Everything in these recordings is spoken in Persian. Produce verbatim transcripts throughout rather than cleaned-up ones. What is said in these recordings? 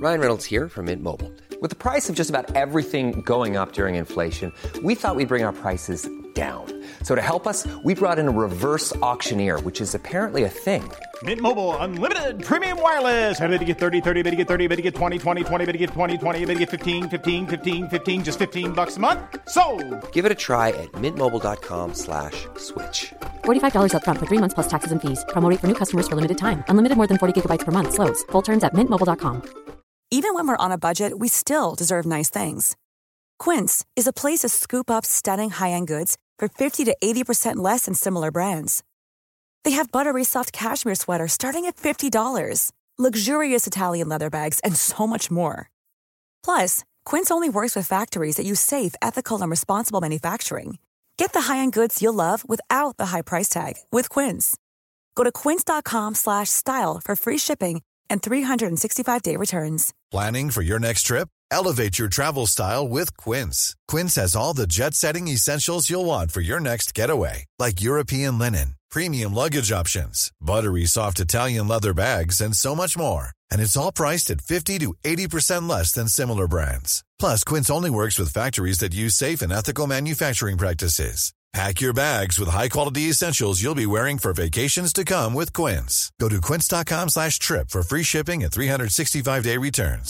Ryan Reynolds here from Mint Mobile. With the price of just about everything going up during inflation, we thought we'd bring our prices down. So to help us, we brought in a reverse auctioneer, which is apparently a thing. Mint Mobile Unlimited Premium Wireless. How to get thirty, thirty, how to get thirty, how to get twenty, twenty, twenty, how to get twenty, twenty, how to get fifteen, fifteen, fifteen, fifteen, just fifteen bucks a month? Sold! Give it a try at mintmobile.com slash switch. forty-five dollars up front for three months plus taxes and fees. Promo rate for new customers for limited time. Unlimited more than forty gigabytes per month. Slows full terms at mint mobile dot com. Even when we're on a budget, we still deserve nice things. Quince is a place to scoop up stunning high-end goods for fifty to eighty percent less than similar brands. They have buttery soft cashmere sweaters starting at fifty dollars, luxurious Italian leather bags, and so much more. Plus, Quince only works with factories that use safe, ethical, and responsible manufacturing. Get the high-end goods you'll love without the high price tag with Quince. Go to quince.com slash style for free shipping and three sixty-five day returns. Planning for your next trip? Elevate your travel style with Quince. Quince has all the jet-setting essentials you'll want for your next getaway, like European linen, premium luggage options, buttery soft Italian leather bags, and so much more. And it's all priced at fifty to eighty percent less than similar brands. Plus, Quince only works with factories that use safe and ethical manufacturing practices. Pack your bags with high-quality essentials you'll be wearing for vacations to come with Quince. Go to quince.com slash trip for free shipping and three sixty-five day returns.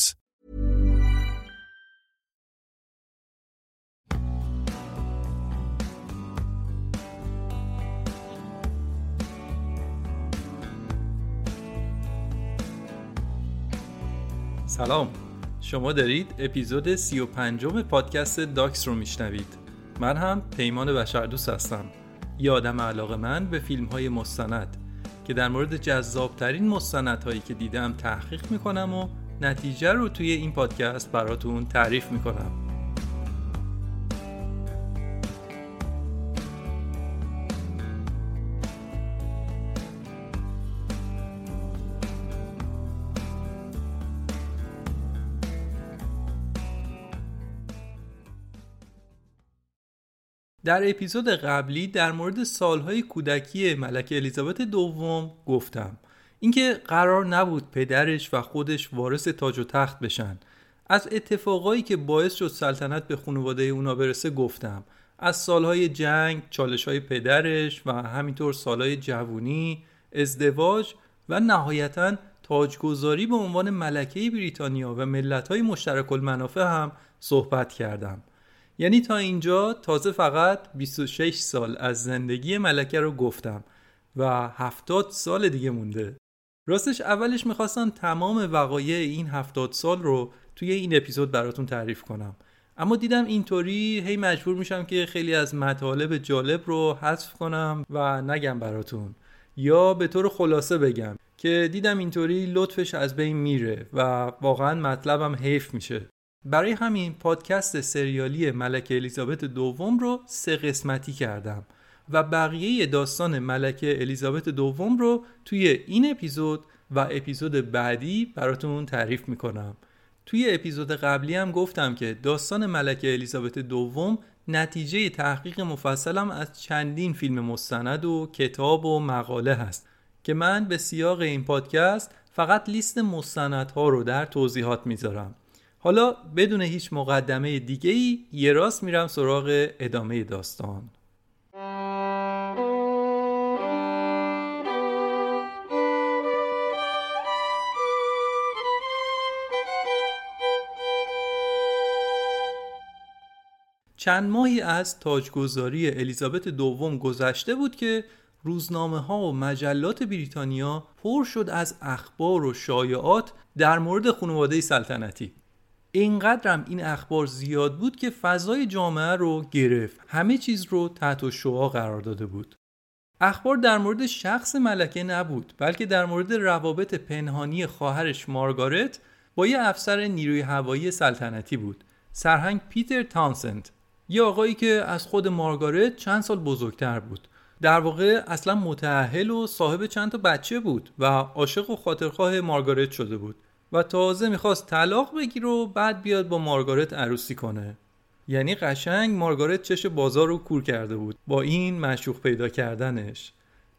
سلام، شما دارید اپیزود سی و پنجم پادکست داکس رو میشنوید. من هم پیمان بشردوست هستم، یه آدم علاقه‌مند به فیلم‌های مستند که در مورد جذاب‌ترین مستندهایی که دیدم تحقیق میکنم و نتیجه رو توی این پادکست براتون تعریف میکنم. در اپیزود قبلی در مورد سالهای کودکی ملکه الیزابت دوم گفتم. اینکه قرار نبود پدرش و خودش وارث تاج و تخت بشن. از اتفاقایی که باعث شد سلطنت به خانواده اونا برسه گفتم. از سالهای جنگ، چالش‌های پدرش و همینطور سالهای جوانی، ازدواج و نهایتاً تاجگذاری به عنوان ملکه بریتانیا و ملت‌های مشترک المنافع هم صحبت کردم. یعنی تا اینجا تازه فقط بیست و شش سال از زندگی ملکه رو گفتم و هفتاد سال دیگه مونده. راستش اولش میخواستم تمام وقایع این هفتاد سال رو توی این اپیزود براتون تعریف کنم، اما دیدم اینطوری هی مجبور میشم که خیلی از مطالب جالب رو حذف کنم و نگم براتون، یا به طور خلاصه بگم که دیدم اینطوری لطفش از بین میره و واقعا مطلبم حیف میشه. برای همین پادکست سریالی ملکه الیزابت دوم رو سه قسمتی کردم و بقیه داستان ملکه الیزابت دوم رو توی این اپیزود و اپیزود بعدی براتون تعریف میکنم. توی اپیزود قبلی هم گفتم که داستان ملکه الیزابت دوم نتیجه تحقیق مفصلم از چندین فیلم مستند و کتاب و مقاله هست که من به سیاق این پادکست فقط لیست مستندها رو در توضیحات میذارم. حالا بدون هیچ مقدمه دیگه‌ای یه راست میرم سراغ ادامه داستان. چند ماهی از تاجگذاری الیزابت دوم گذشته بود که روزنامه‌ها و مجلات بریتانیا پر شد از اخبار و شایعات در مورد خانواده سلطنتی. اینقدرم این اخبار زیاد بود که فضای جامعه رو گرفت. همه چیز رو تحت الشعاع قرار داده بود. اخبار در مورد شخص ملکه نبود، بلکه در مورد روابط پنهانی خواهرش مارگارت با یه افسر نیروی هوایی سلطنتی بود، سرهنگ پیتر تانسند، یه آقایی که از خود مارگارت چند سال بزرگتر بود. در واقع اصلا متأهل و صاحب چند تا بچه بود و عاشق و خاطرخواه مارگارت شده بود و تازه میخواست طلاق بگیره و بعد بیاد با مارگارت عروسی کنه. یعنی قشنگ مارگارت چش بازار رو کور کرده بود با این معشوق پیدا کردنش.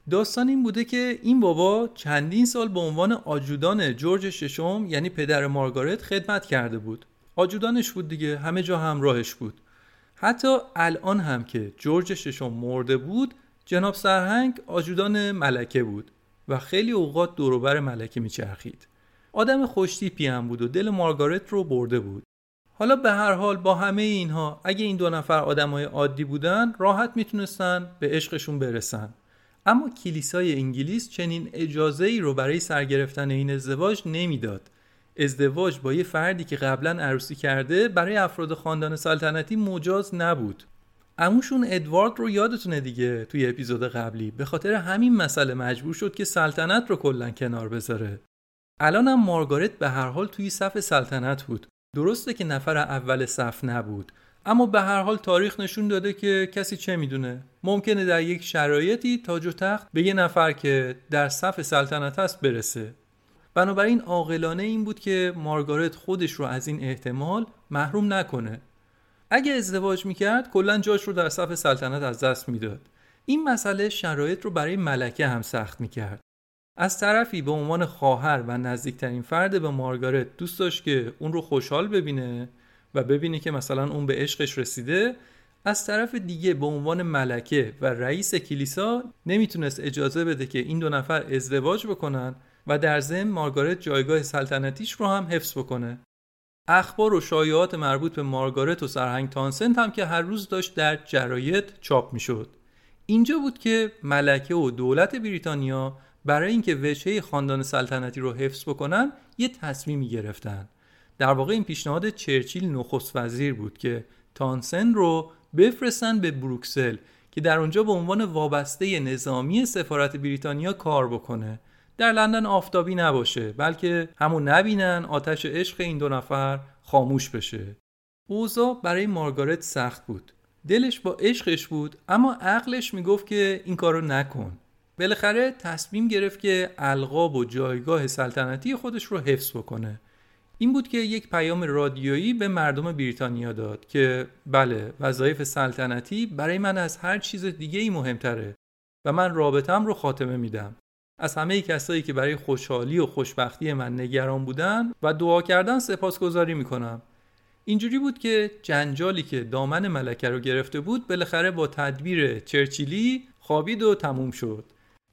داستان این بوده که این بابا چندین سال به عنوان آجودان جورج ششم یعنی پدر مارگارت خدمت کرده بود. آجودانش بود دیگه، همه جا همراهش بود. حتی الان هم که جورج ششم مرده بود، جناب سرهنگ آجودان ملکه بود و خیلی اوقات دور و بر ملکه میچرخید. آدم خوش‌تیپی هم بود و دل مارگارت رو برده بود. حالا به هر حال با همه اینها اگه این دو نفر آدمای عادی بودن راحت میتونستن به عشقشون برسن. اما کلیسای انگلیس چنین اجازه‌ای رو برای سرگرفتن این ازدواج نمیداد. ازدواج با یه فردی که قبلا عروسی کرده برای افراد خاندان سلطنتی مجاز نبود. عموشون ادوارد رو یادتونه دیگه، توی اپیزود قبلی به خاطر همین مسئله مجبور شد که سلطنت رو کلاً کنار بذاره. الانم مارگارت به هر حال توی صف سلطنت بود. درسته که نفر اول صف نبود، اما به هر حال تاریخ نشون داده که کسی چه میدونه، ممکنه در یک شرایطی تاج و تخت به یه نفر که در صف سلطنت هست برسه. بنابراین عاقلانه این بود که مارگارت خودش رو از این احتمال محروم نکنه. اگه ازدواج میکرد کلاً جاش رو در صف سلطنت از دست میداد. این مسئله شرایط رو برای ملکه هم سخت میکرد. از طرفی به عنوان خواهر و نزدیکترین فرد به مارگارت دوست داشت که اون رو خوشحال ببینه و ببینه که مثلا اون به عشقش رسیده. از طرف دیگه به عنوان ملکه و رئیس کلیسا نمیتونست اجازه بده که این دو نفر ازدواج بکنن و در ضمن مارگارت جایگاه سلطنتیش رو هم حفظ بکنه. اخبار و شایعات مربوط به مارگارت و سرهنگ تانسنت هم که هر روز داشت در جراید چاپ میشد. اینجا بود که ملکه و دولت بریتانیا برای اینکه وجهه خاندان سلطنتی رو حفظ بکنن یه تصمیمی گرفتن. در واقع این پیشنهاد چرچیل نخست وزیر بود که تانسن رو بفرستن به بروکسل که در اونجا به عنوان وابسته نظامی سفارت بریتانیا کار بکنه. در لندن آفتابی نباشه، بلکه همون نبینن آتش عشق این دو نفر خاموش بشه. اوضاع برای مارگارت سخت بود. دلش با عشقش بود، اما عقلش میگفت که این کارو نکن. بالاخره تصمیم گرفت که القاب و جایگاه سلطنتی خودش رو حفظ بکنه. این بود که یک پیام رادیویی به مردم بریتانیا داد که بله، وظایف سلطنتی برای من از هر چیز دیگه‌ای مهمتره و من رابطه‌ام رو خاتمه میدم. از همه کسایی که برای خوشحالی و خوشبختی من نگران بودن و دعا کردن سپاسگزاری میکنم. اینجوری بود که جنجالی که دامن ملکه رو گرفته بود بالاخره با تدبیر چرچیلی خوابید و تموم شد.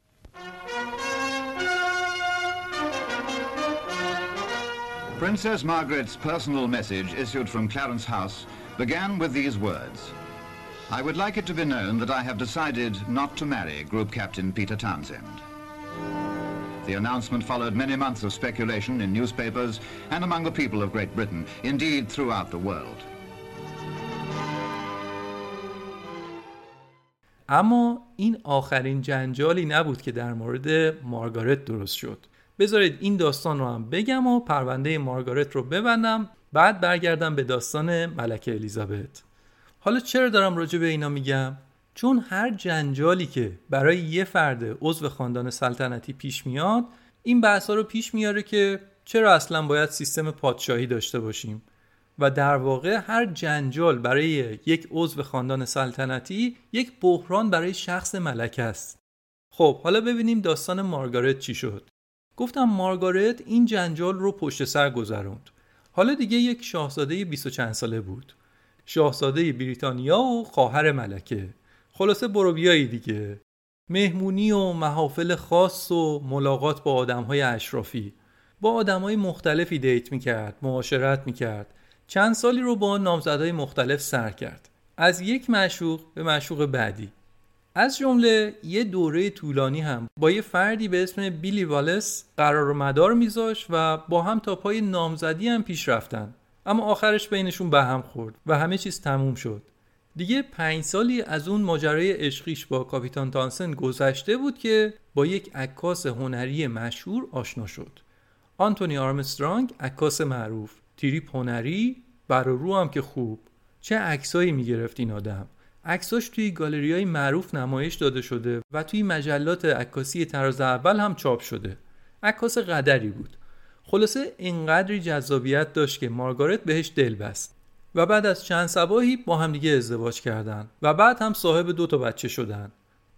Princess Margaret's personal message issued from Clarence House began with these words. I would like it to be known that I have decided not to marry Group Captain Peter Townsend. The announcement followed many months of speculation in newspapers and among the people of Great Britain, indeed throughout the world. اما این آخرین جنجالی نبود که در مورد مارگارت درست شد. بذارید این داستان رو هم بگم و پرونده مارگارت رو ببندم، بعد برگردم به داستان ملکه الیزابت. حالا چرا دارم راجع به اینا میگم؟ چون هر جنجالی که برای یه فرد عضو خاندان سلطنتی پیش میاد، این بحثا رو پیش میاره که چرا اصلا باید سیستم پادشاهی داشته باشیم و در واقع هر جنجال برای یک عضو خاندان سلطنتی یک بحران برای شخص ملکه است. خب حالا ببینیم داستان مارگارت چی شد. گفتم مارگارت این جنجال رو پشت سر گذروند. حالا دیگه یک شاهزاده بیست و چند ساله بود. شاهزاده بریتانیا و خواهر ملکه. خلاصه برو بیایی دیگه. مهمونی و محافل خاص و ملاقات با آدم‌های اشرافی. با آدم‌های مختلفی دیت می‌کرد، معاشرت می‌کرد. چند سالی رو با نامزدهای مختلف سر کرد. از یک معشوق به معشوق بعدی. از جمله یه دوره طولانی هم با یه فردی به اسم بیلی والس قرار و مدار میذاشت و با هم تا پای نامزدی هم پیش رفتن. اما آخرش بینشون به هم خورد و همه چیز تموم شد. دیگه پنج سالی از اون ماجرای عشقیش با کاپیتان تانسن گذشته بود که با یک عکاس هنری مشهور آشنا شد. آنتونی آرمسترانگ، عکاس معروف، تریپ هنری، بر و رو هم که خوب. چه عکسایی میگرفت این آدم. عکساش توی گالریای معروف نمایش داده شده و توی مجلات عکاسی طراز اول هم چاپ شده. عکاس قدری بود. خلاصه اینقدری جذابیت داشت که مارگارت بهش دل بست و بعد از چند صباحی با هم دیگه ازدواج کردن و بعد هم صاحب دو تا بچه شدن.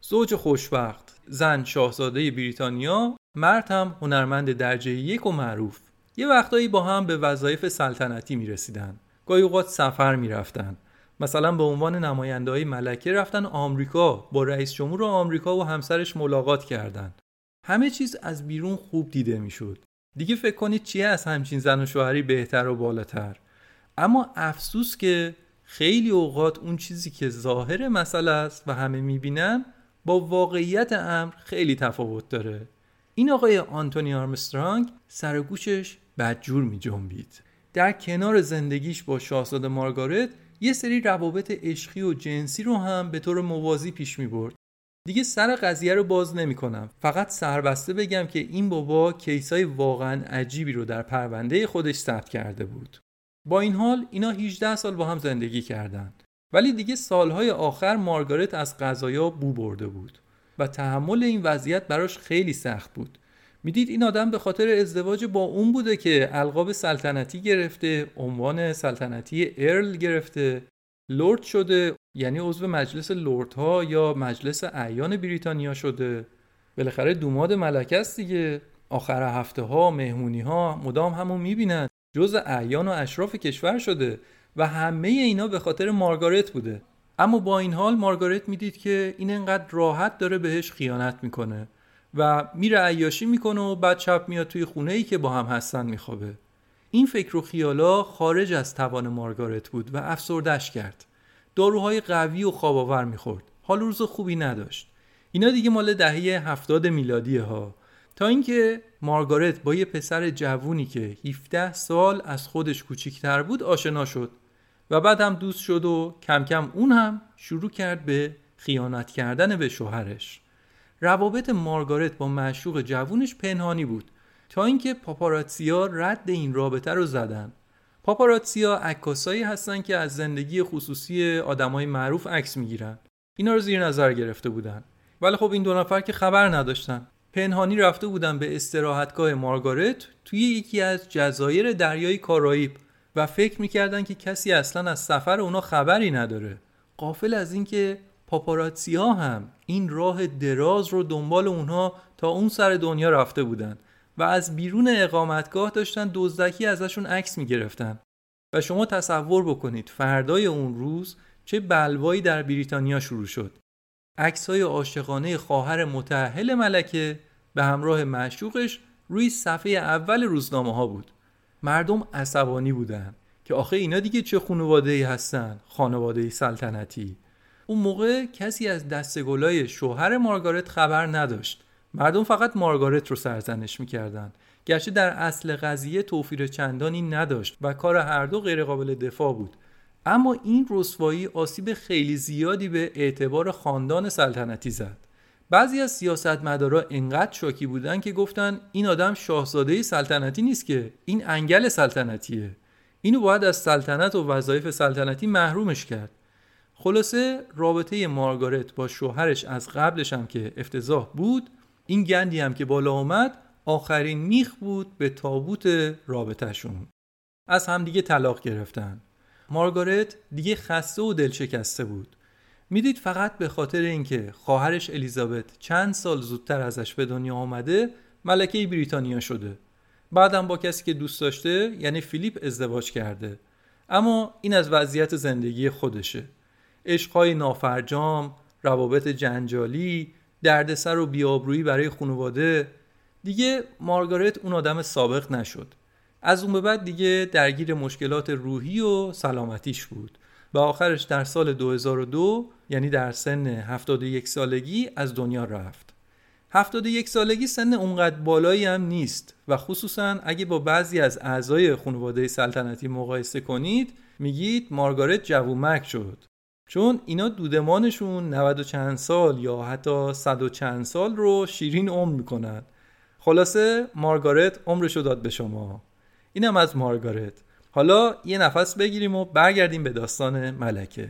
زوج خوشبخت، زن شاهزاده بریتانیا، مرد هم هنرمند درجه یک و معروف. یه وقتایی با هم به وظایف سلطنتی میرسیدن. گاهی اوقات سفر میرفتن. مثلا به عنوان نماینده‌های ملکه رفتن آمریکا، با رئیس جمهور آمریکا و همسرش ملاقات کردن. همه چیز از بیرون خوب دیده میشد. دیگه فکر کنید چیه از همچین زن و شوهری بهتر و بالاتر. اما افسوس که خیلی اوقات اون چیزی که ظاهر مسئله است و همه میبینن با واقعیت امر خیلی تفاوت داره. این آقای آنتونی آرمسترانگ سر گوشش بدجور می جنبید. در کنار زندگیش با شاهزاده مارگارت یه سری روابط عشقی و جنسی رو هم به طور موازی پیش می برد. دیگه سر قضیه رو باز نمی کنم. فقط سربسته بگم که این بابا کیسای واقعا عجیبی رو در پرونده خودش ثبت کرده بود. با این حال اینا هجده سال با هم زندگی کردن. ولی دیگه سالهای آخر مارگارت از قضایا بو برده بود و تحمل این وضعیت براش خیلی سخت بود. میدید این آدم به خاطر ازدواج با اون بوده که القاب سلطنتی گرفته، عنوان سلطنتی ارل گرفته، لرد شده، یعنی عضو مجلس لردها یا مجلس اعیان بریتانیا شده. بالاخره دوماد ملکه است دیگه. آخر هفته ها مهمونی ها مدام همون میبینن، جزء اعیان و اشراف کشور شده و همه اینا به خاطر مارگارت بوده. اما با این حال مارگارت میدید که این انقدر راحت داره بهش خیانت میکنه و میره عیاشی میکنه و بعد شب میاد توی خونه‌ای که با هم هستن میخوابه. این فکر و خیالا خارج از توان مارگارت بود و افسردش کرد. داروهای قوی و خواب‌آور میخورد. حال روز خوبی نداشت. اینا دیگه مال دهه هفتاد میلادیه ها. تا اینکه مارگارت با یه پسر جوونی که هفده سال از خودش کوچیک‌تر بود آشنا شد و بعد هم دوست شد و کم کم اون هم شروع کرد به خیانت کردن به شوهرش. روابط مارگارت با معشوق جوونش پنهانی بود تا اینکه پاپاراتزیا رد این رابطه رو زدن. پاپاراتزیا عکاسایی هستن که از زندگی خصوصی آدمای معروف عکس میگیرن. اینا رو زیر نظر گرفته بودن. ولی خب این دو نفر که خبر نداشتن. پنهانی رفته بودن به استراحتگاه مارگارت توی یکی از جزایر دریای کارائیب و فکر میکردن که کسی اصلا از سفر اونا خبری نداره. غافل از این که پاپاراتزیا هم این راه دراز رو دنبال اونها تا اون سر دنیا رفته بودن و از بیرون اقامتگاه داشتن دزدکی ازشون عکس میگرفتن. و شما تصور بکنید فردای اون روز چه بلوایی در بریتانیا شروع شد. عکس‌های عاشقانه خواهر متأهل ملکه به همراه معشوقش روی صفحه اول روزنامه‌ها بود. مردم عصبانی بودن که آخه اینا دیگه چه خانواده‌ای هستن، خانواده سلطنتی. اون موقع کسی از دستگلای شوهر مارگارت خبر نداشت. مردم فقط مارگارت رو سرزنش می‌کردن، گرچه در اصل قضیه توفیر چندانی نداشت و کار هر دو غیر قابل دفاع بود. اما این رسوایی آسیب خیلی زیادی به اعتبار خاندان سلطنتی زد. بعضی از سیاستمدارا انقدر شوکی بودن که گفتن این آدم شاهزاده سلطنتی نیست که، این انگل سلطنتیه. اینو باید از سلطنت و وظایف سلطنتی محرومش کرد. خلاصه رابطه مارگارت با شوهرش از قبلش هم که افتضاح بود، این گندی هم که بالا اومد آخرین میخ بود به تابوت رابطهشون. از هم دیگه طلاق گرفتن. مارگارت دیگه خسته و دلشکسته بود. میدید فقط به خاطر اینکه خواهرش الیزابت چند سال زودتر ازش به دنیا آمده ملکه بریتانیا شده. بعدم با کسی که دوست داشته یعنی فیلیپ ازدواج کرده. اما این از وضعیت زندگی خودشه. عشق‌های نافرجام، روابط جنجالی، دردسر و بی‌آبرویی برای خانواده. دیگه مارگارت اون آدم سابق نشد. از اون به بعد دیگه درگیر مشکلات روحی و سلامتیش بود و آخرش در سال دو هزار و دو یعنی در سن هفتاد و یک سالگی از دنیا رفت. هفتاد و یک سالگی سن اونقدر بالایی هم نیست و خصوصا اگه با بعضی از اعضای خانواده سلطنتی مقایسه کنید میگید مارگارت جوونمرگ شد، چون اینا دودمانشون نود و چند سال یا حتی صد و چند سال رو شیرین عمر میکنن. خلاصه مارگارت عمرشو داد به شما. اینم از مارگارت. حالا یه نفس بگیریم و برگردیم به داستان ملکه.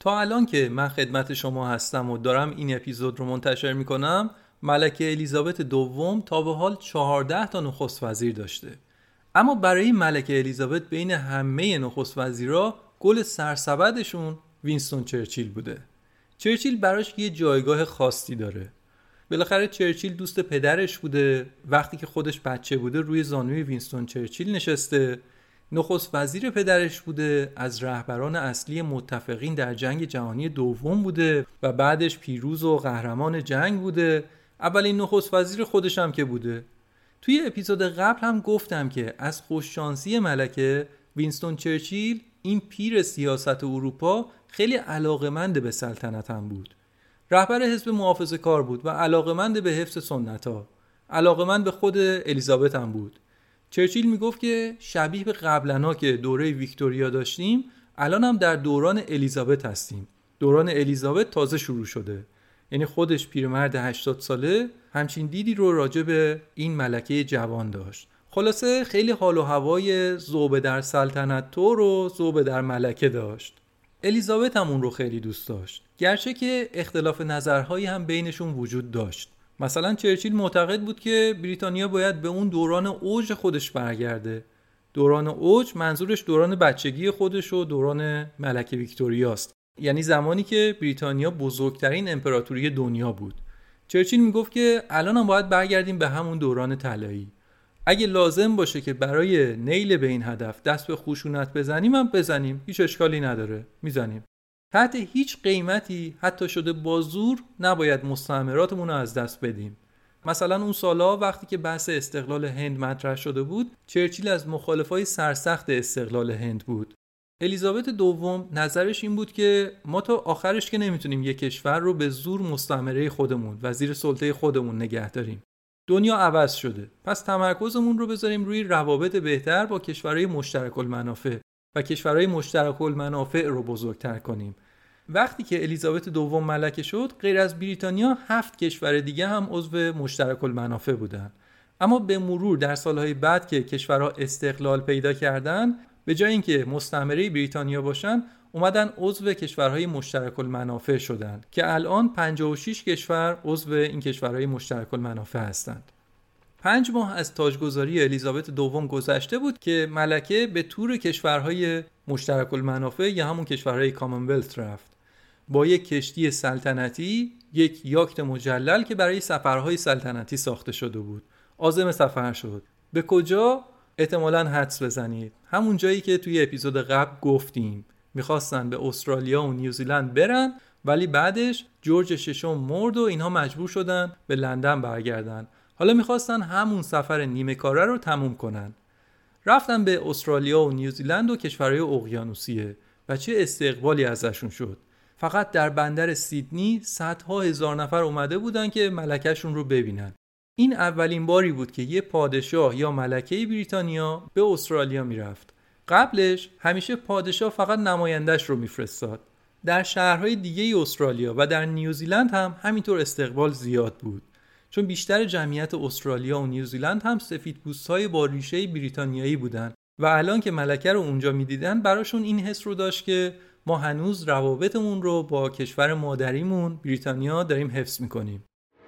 تا الان که من خدمت شما هستم و دارم این اپیزود رو منتشر میکنم، ملکه الیزابت دوم تا به حال چهارده تا نخست وزیر داشته. اما برای ملکه الیزابت بین همه نخست وزیرا گل سرسبدشون وینستون چرچیل بوده. چرچیل براش یه جایگاه خاصی داره. بالاخره چرچیل دوست پدرش بوده، وقتی که خودش بچه بوده روی زانوی وینستون چرچیل نشسته، نخست وزیر پدرش بوده، از رهبران اصلی متفقین در جنگ جهانی دوم بوده و بعدش پیروز و قهرمان جنگ بوده، اولین نخست وزیر خودش هم که بوده. توی اپیزود قبل هم گفتم که از خوششانسی ملکه، وینستون چرچیل این پیر سیاست اروپا خیلی علاقمند به سلطنت هم بود. رهبر حزب محافظه کار بود و علاقمند به حفظ سنت ها، علاقمند به خود الیزابت هم بود. چرچیل میگفت که شبیه به قبلنا که دوره ویکتوریا داشتیم، الان هم در دوران الیزابت هستیم. دوران الیزابت تازه شروع شده. یعنی خودش پیرمرد هشتاد ساله همچین دیدی رو راجع به این ملکه جوان داشت. خلاصه خیلی حال و هوای ذوب در سلطنت طور و ذوب در ملکه داشت. الیزابت هم اون رو خیلی دوست داشت، گرچه که اختلاف نظرهایی هم بینشون وجود داشت. مثلا چرچیل معتقد بود که بریتانیا باید به اون دوران اوج خودش برگرده. دوران اوج منظورش دوران بچگی خودش و دوران ملکه ویکتوریاست، یعنی زمانی که بریتانیا بزرگترین امپراتوری دنیا بود. چرچیل میگفت که الان هم باید برگردیم به همون دوران طلایی. اگه لازم باشه که برای نیل به این هدف دست به خشونت بزنیم هم بزنیم، هیچ اشکالی نداره، میزنیم. تحت هیچ قیمتی، حتی شده با زور، نباید مستعمراتمون رو از دست بدیم. مثلا اون سالا وقتی که بحث استقلال هند مطرح شده بود، چرچیل از مخالفای سرسخت استقلال هند بود. الیزابت دوم نظرش این بود که ما تا آخرش که نمیتونیم یک کشور رو به زور مستعمره خودمون و زیر سلطه خودمون نگه داریم. دنیا عوض شده، پس تمرکزمون رو بذاریم روی روابط بهتر با کشورهای مشترک المنافع و کشورهای مشترک المنافع رو بزرگتر کنیم. وقتی که الیزابت دوم ملکه شد، غیر از بریتانیا هفت کشور دیگه هم عضو مشترک المنافع بودن. اما به مرور در سالهای بعد که کشورها استقلال پیدا کردن، به جای اینکه مستعمره بریتانیا باشن، اومدن عضو کشورهای مشترک المنافع شدن که الان پنجاه و شش کشور عضو این کشورهای مشترک المنافع هستند. پنج ماه از تاجگذاری الیزابت دوم گذشته بود که ملکه به تور کشورهای مشترک المنافع یا همون کشورهای کامنولث رفت. با یک کشتی سلطنتی، یک یاکت مجلل که برای سفرهای سلطنتی ساخته شده بود، عازم سفر شد. به کجا؟ احتمالاً حدس بزنید. همون جایی که توی اپیزود قبل گفتیم. میخواستن به استرالیا و نیوزیلند برن، ولی بعدش جورج ششم مرد و اینها مجبور شدن به لندن برگردن. حالا میخواستن همون سفر نیمه کاره رو تموم کنن. رفتن به استرالیا و نیوزیلند و کشورهای اقیانوسیه و چه استقبالی ازشون شد. فقط در بندر سیدنی صدها هزار نفر اومده بودن که ملکه‌شون رو ببینن. این اولین باری بود که یه پادشاه یا ملکه بریتانیا به استرالیا میرفت. قبلش همیشه پادشاه فقط نمایندش رو میفرستاد. در شهرهای دیگه استرالیا و در نیوزیلند هم همینطور استقبال زیاد بود، چون بیشتر جمعیت استرالیا و نیوزیلند هم سفیدپوست‌های با ریشه بریتانیایی بودن و الان که ملکه رو اونجا میدیدن براشون این حس رو داشت که ما هنوز روابطمون رو با کشور مادریمون بریتانیا داریم حفظ میکنیم.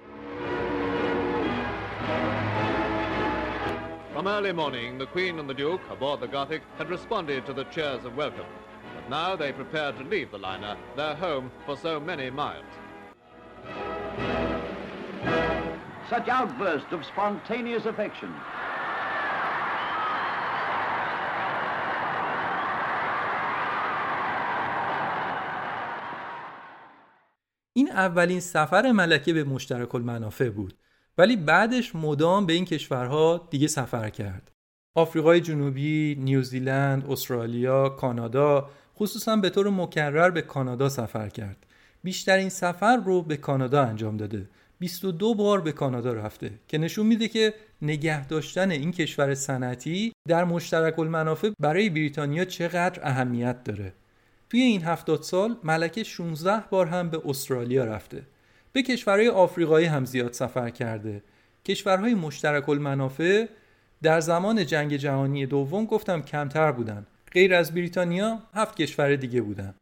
From early morning, the Queen and the Duke aboard the Gothic had responded to the cheers of welcome. But now they prepared to leave the liner, their home for so many miles. Such outbursts of spontaneous affection. این اولین سفر ملکه به مشترک المنافع بود، ولی بعدش مدام به این کشورها دیگه سفر کرد. آفریقای جنوبی، نیوزیلند، استرالیا، کانادا، خصوصا به طور مکرر به کانادا سفر کرد. بیشترین سفر رو به کانادا انجام داده. بیست و دو بار به کانادا رفته که نشون میده که نگه داشتن این کشور صنعتی در مشترک المنافع برای بریتانیا چقدر اهمیت داره. توی این هفتاد سال ملکه شانزده بار هم به استرالیا رفته. به کشورهای آفریقایی هم زیاد سفر کرده. کشورهای مشترک المنافع در زمان جنگ جهانی دوم گفتم کمتر بودن. غیر از بریتانیا هفت کشور دیگه بودن.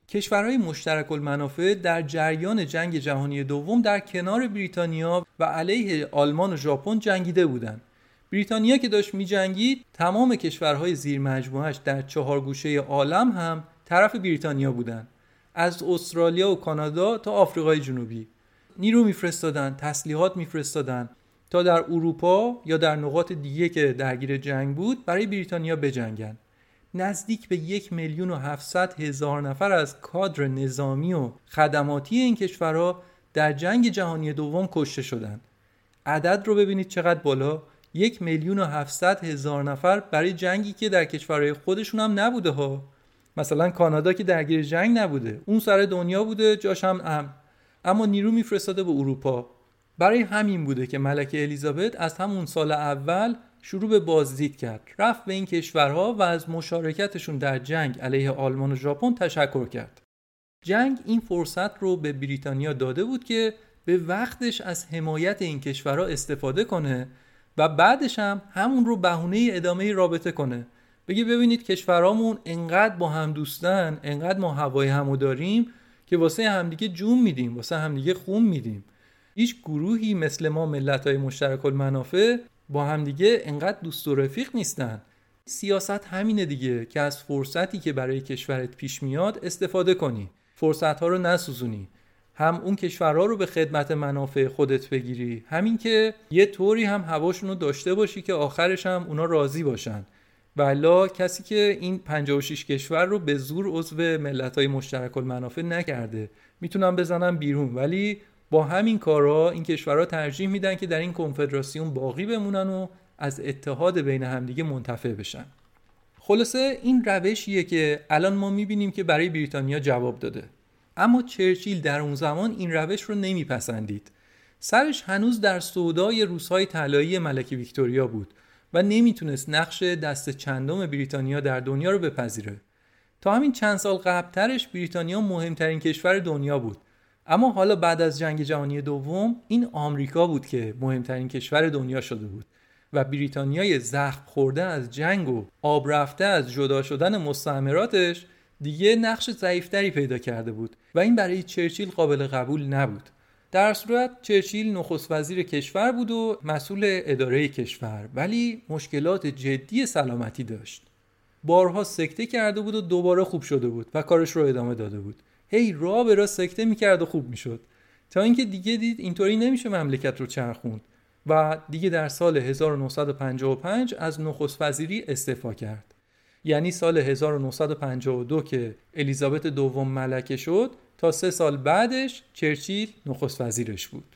کشورهای مشترک المنافع در جریان جنگ جهانی دوم در کنار بریتانیا و علیه آلمان و ژاپن جنگیده بودند. بریتانیا که داشت می‌جنگید، تمام کشورهای زیر مجموعه‌اش در چهار گوشه عالم هم طرف بریتانیا بودند. از استرالیا و کانادا تا آفریقای جنوبی نیرو میفرستادن، تسلیحات میفرستادن تا در اروپا یا در نقاط دیگه که درگیر جنگ بود برای بریتانیا بجنگن. نزدیک به یک میلیون و هفتصد هزار نفر از کادر نظامی و خدماتی این کشورها در جنگ جهانی دوم کشته شدند. عدد رو ببینید چقدر بالا، یک میلیون و هفتصد هزار نفر برای جنگی که در کشورهای خودشون هم نبوده ها. مثلا کانادا که درگیر جنگ نبوده، اون سر دنیا بوده، جاش هم امن، اما نیرو میفرستاده به اروپا. برای همین بوده که ملکه الیزابت از همون سال اول شروع به بازدید کرد، رفت به این کشورها و از مشارکتشون در جنگ علیه آلمان و ژاپن تشکر کرد. جنگ این فرصت رو به بریتانیا داده بود که به وقتش از حمایت این کشورها استفاده کنه و بعدش هم همون رو بهونه ادامه رابطه کنه. بگه ببینید کشورامون انقدر با هم دوستن، انقدر ما هوای همو داریم که واسه همدیگه جون میدیم، واسه همدیگه خون میدیم. هیچ گروهی مثل ما ملت‌های مشترک المنافع با همدیگه انقدر دوست و رفیق نیستن. سیاست همینه دیگه که از فرصتی که برای کشورت پیش میاد استفاده کنی، فرصت‌ها رو نسوزونی، هم اون کشورها رو به خدمت منافع خودت بگیری، همین که یه طوری هم هواشون رو داشته باشی که آخرش هم اونا راضی باشن. والا کسی که این پنجاه و شش کشور رو به زور عضو ملت‌های مشترک المنافع نکرده میتونن بزنن بیرون، ولی با همین کارا این کشورها ترجیح میدن که در این کنفدراسیون باقی بمونن و از اتحاد بین همدیگه منتفع بشن. خلاصه این روشیه که الان ما میبینیم که برای بریتانیا جواب داده. اما چرچیل در اون زمان این روش رو نمیپسندید. سرش هنوز در سودای روس‌های طلایی ملکه ویکتوریا بود و نمیتونست نقش دست چندم بریتانیا در دنیا رو بپذیره. تا همین چند سال قبلترش بریتانیا مهمترین کشور دنیا بود، اما حالا بعد از جنگ جهانی دوم این آمریکا بود که مهمترین کشور دنیا شده بود و بریتانیای زخم خورده از جنگ و آب رفته از جدا شدن مستعمراتش دیگه نقش ضعیف‌تری پیدا کرده بود و این برای چرچیل قابل قبول نبود. در صورت چرچیل نخست وزیر کشور بود و مسئول اداره کشور، ولی مشکلات جدی سلامتی داشت. بارها سکته کرده بود و دوباره خوب شده بود و کارش رو ادامه داده بود. هی راه به راه سکته میکرد و خوب میشد، تا اینکه دیگه دید اینطوری نمیشه مملکت رو چرخوند و دیگه در سال هزار و نهصد و پنجاه و پنج از نخست وزیری استعفا کرد. یعنی سال هزار و نهصد و پنجاه و دو که الیزابت دوم ملکه شد تا سه سال بعدش چرچیل نخست وزیرش بود.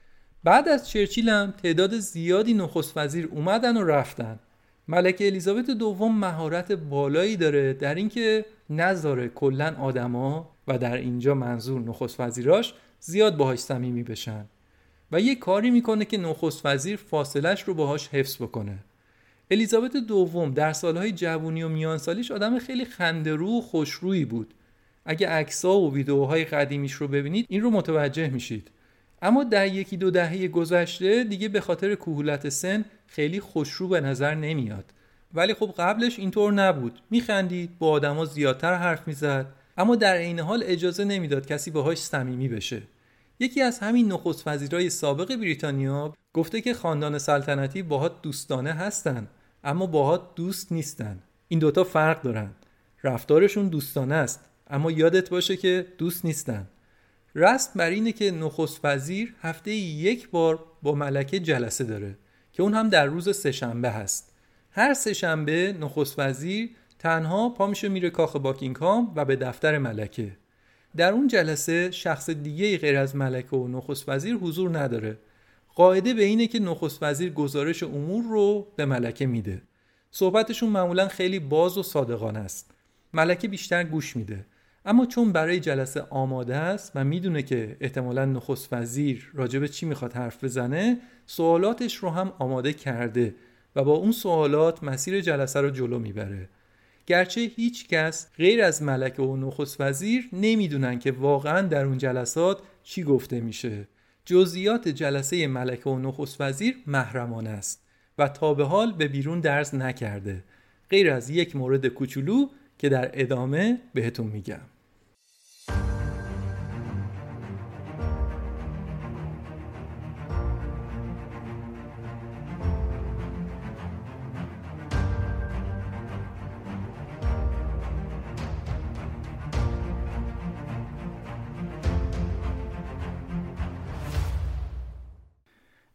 بعد از چرچیل هم تعداد زیادی نخست وزیر اومدن و رفتن. ملکه الیزابت دوم مهارت بالایی داره در اینکه نذاره کلاً آدما و در اینجا منظور نخست وزیراش زیاد باهاش صمیمی بشن و یه کاری میکنه که نخست وزیر فاصلش رو باهاش حفظ بکنه. الیزابت دوم در سالهای جوانی و میانسالیش آدم خیلی خنده‌رو و خوشرویی بود. اگه عکس‌ها و ویدیوهای قدیمیش رو ببینید این رو متوجه میشید. اما در یکی دو دهه گذشته دیگه به خاطر کهولت سن خیلی خوشرو به نظر نمیاد. ولی خب قبلش اینطور نبود. میخندید، با آدما زیادتر حرف میزد، اما در عین حال اجازه نمیداد کسی باهاش صمیمی بشه. یکی از همین نخست وزیرای سابق بریتانیا گفته که خاندان سلطنتی باهات دوستانه هستن اما باهات دوست نیستن. این دوتا فرق دارن. رفتارشون دوستانه است اما یادت باشه که دوست نیستن. رسم بر اینه که نخست وزیر هفته یک بار با ملکه جلسه داره که اون هم در روز سه‌شنبه هست. هر سه‌شنبه نخست وزیر تنها پا میشه میره کاخ باکینگهام و به دفتر ملکه. در اون جلسه شخص دیگه غیر از ملکه و نخست وزیر حضور نداره. قاعده به اینه که نخست وزیر گزارش امور رو به ملکه میده. صحبتشون معمولا خیلی باز و صادقانه است. ملکه بیشتر گوش میده، اما چون برای جلسه آماده است و میدونه که احتمالاً نخست وزیر راجع به چی میخواد حرف بزنه، سوالاتش رو هم آماده کرده و با اون سوالات مسیر جلسه رو جلو میبره. گرچه هیچ کس غیر از ملکه و نخست وزیر نمیدونن که واقعاً در اون جلسات چی گفته میشه. جزئیات جلسه ملکه و نخست وزیر محرمانه است و تا به حال به بیرون درز نکرده، غیر از یک مورد کوچولو که در ادامه بهتون میگم.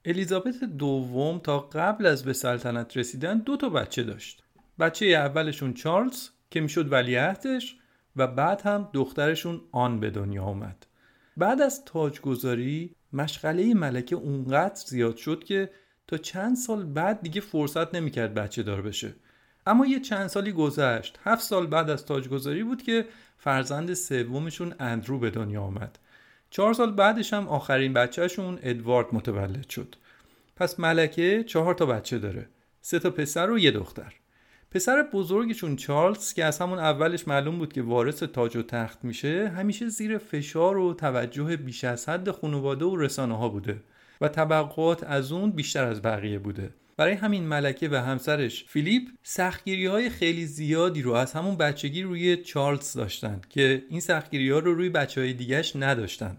الیزابت دوم تا قبل از به سلطنت رسیدن دو تا بچه داشت. بچه اولشون چارلز که میشد ولیعهدش و بعد هم دخترشون آن به دنیا اومد. بعد از تاجگذاری مشغله ملکه اونقدر زیاد شد که تا چند سال بعد دیگه فرصت نمیکرد بچه دار بشه. اما یه چند سالی گذشت، هفت سال بعد از تاجگذاری بود که فرزند سومشون اندرو به دنیا آمد. چهار سال بعدش هم آخرین بچهشون ادوارد متولد شد. پس ملکه چهار تا بچه داره، سه تا پسر و یه دختر. پسر بزرگشون چارلز که از همون اولش معلوم بود که وارث تاج و تخت میشه، همیشه زیر فشار و توجه بیش از حد خانواده و رسانه ها بوده و توقعات از اون بیشتر از بقیه بوده. برای همین ملکه و همسرش فیلیپ سختگیری‌های خیلی زیادی رو از همون بچگی روی چارلز داشتن که این سختگیری‌ها رو روی بچه‌های دیگه‌اش نداشتن.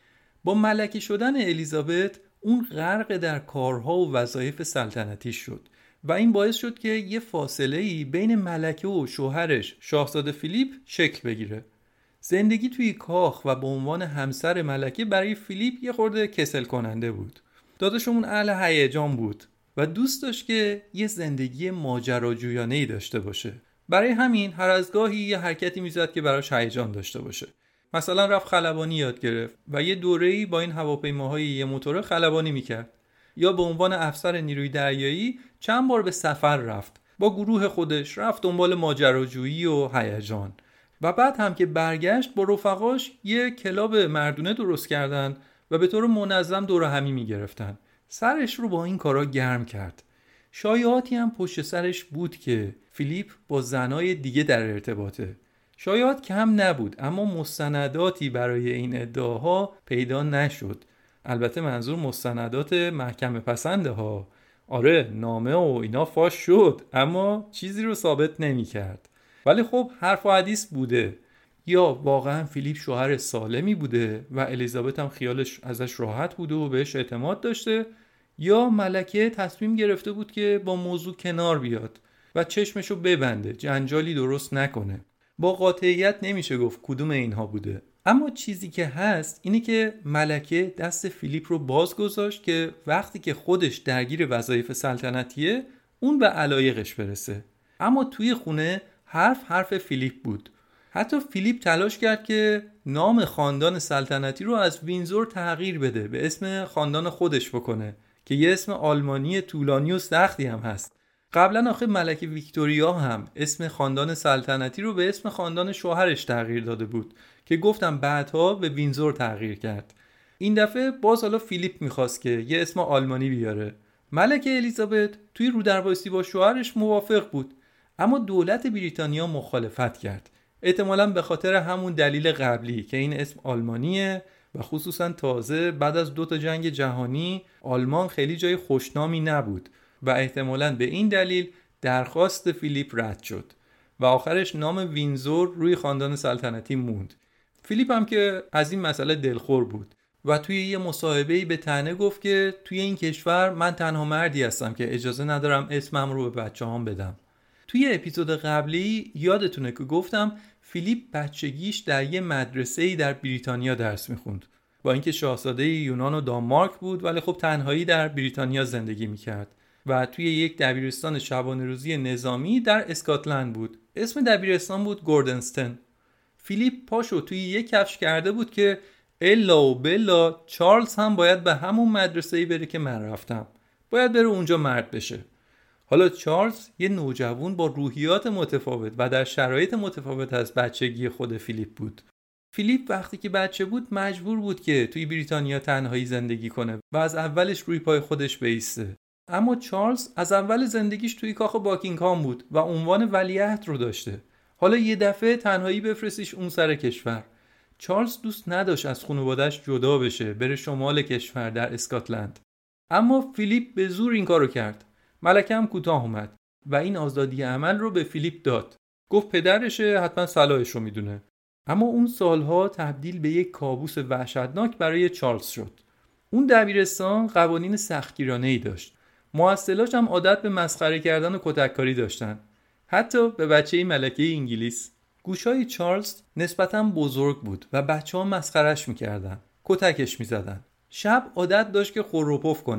با ملکه شدن الیزابت اون غرق در کارها و وظایف سلطنتی شد و این باعث شد که یه فاصله‌ای بین ملکه و شوهرش شاهزاده فیلیپ شکل بگیره. زندگی توی کاخ و به عنوان همسر ملکه برای فیلیپ یه خورده کسل کننده بود. داداشمون اهل هیجان بود و دوست داشت که یه زندگی ماجراجویانه‌ای داشته باشه. برای همین هر از گاهی یه حرکتی میزد که براش هیجان داشته باشه. مثلا رفت خلبانی یاد گرفت و یه دوره‌ای با این هواپیماهای یه موتوره خلبانی میکرد. یا به عنوان افسر نیروی دریایی چند بار به سفر رفت. با گروه خودش رفت دنبال ماجراجویی و هیجان. و بعد هم که برگشت با رفقاش یه کلاب مردونه درست کردن و به طور منظم دور همی میگرفتن. سرش رو با این کارا گرم کرد. شایعاتی هم پشت سرش بود که فیلیپ با زنای دیگه در ارتباطه. شایعات کم نبود اما مستنداتی برای این ادعاها پیدا نشد. البته منظور مستندات محکمه پسنده ها. آره نامه و اینا فاش شد اما چیزی رو ثابت نمی کرد. ولی خب حرف و حدیث بوده. یا واقعا فیلیپ شوهر سالمی بوده و الیزابت هم خیالش ازش راحت بوده و بهش اعتماد داشته، یا ملکه تصمیم گرفته بود که با موضوع کنار بیاد و چشمشو ببنده، جنجالی درست نکنه. با قاطعیت نمیشه گفت کدوم اینها بوده. اما چیزی که هست اینه که ملکه دست فیلیپ رو باز گذاشت که وقتی که خودش درگیر وظایف سلطنتیه اون به علایقش برسه. اما توی خونه حرف حرف فیلیپ بود. حتی فیلیپ تلاش کرد که نام خاندان سلطنتی رو از وینزور تغییر بده، به اسم خاندان خودش بکنه که یه اسم آلمانی طولانی و سختی هم هست. قبلا آخه ملکه ویکتوریا هم اسم خاندان سلطنتی رو به اسم خاندان شوهرش تغییر داده بود که گفتم بعدها به وینزور تغییر کرد. این دفعه باز حالا فیلیپ میخواست که یه اسم آلمانی بیاره. ملکه الیزابت توی رودربایستی با شوهرش موافق بود اما دولت بریتانیا مخالفت کرد. احتمالاً به خاطر همون دلیل قبلی که این اسم آلمانیه و خصوصاً تازه بعد از دو تا جنگ جهانی آلمان خیلی جای خوشنامی نبود و احتمالاً به این دلیل درخواست فیلیپ رد شد و آخرش نام وینزور روی خاندان سلطنتی موند. فیلیپ هم که از این مسئله دلخور بود و توی یه مصاحبه‌ای به طعنه گفت که توی این کشور من تنها مردی هستم که اجازه ندارم اسمم رو به بچه‌هام بدم. توی اپیزود قبلی یادتونه که گفتم فیلیپ بچگیش در یه مدرسه‌ای در بریتانیا درس می‌خوند. با اینکه شاهزاده یونان و دانمارک بود ولی خب تنهایی در بریتانیا زندگی می‌کرد و توی یک دبیرستان شبانه روزی نظامی در اسکاتلند بود. اسم دبیرستان بود گوردنستن. فیلیپ پاشو توی یک کفش کرده بود که الا و بلا چارلز هم باید به همون مدرسه‌ای بره که من رفتم. باید بره اونجا مرد بشه. حالا چارلز یه نوجوان با روحیات متفاوت و در شرایط متفاوت از بچگی خود فیلیپ بود. فیلیپ وقتی که بچه بود مجبور بود که توی بریتانیا تنهایی زندگی کنه و از اولش روی پای خودش بایسته. اما چارلز از اول زندگیش توی کاخ باکینگهام بود و عنوان ولیعهد رو داشته. حالا یه دفعه تنهایی بفرستیش اون سر کشور. چارلز دوست نداشت از خانواده‌اش جدا بشه، بره شمال کشور در اسکاتلند. اما فیلیپ به زور این کارو کرد. ملکه هم کوتاه اومد و این آزادی عمل رو به فیلیپ داد. گفت پدرشه، حتما صلاحش رو میدونه. اما اون سالها تبدیل به یک کابوس وحشتناک برای چارلز شد. اون دبیرستان قوانین سختگیرانه‌ای داشت. محصلاش هم عادت به مسخره کردن و کتککاری داشتن. حتی به بچه‌ی ملکه انگلیس. گوشای چارلز نسبتاً بزرگ بود و بچه‌ها مسخرهش می‌کردن. کتکش می‌زدن. شب عادت داشت که خور و پف کنه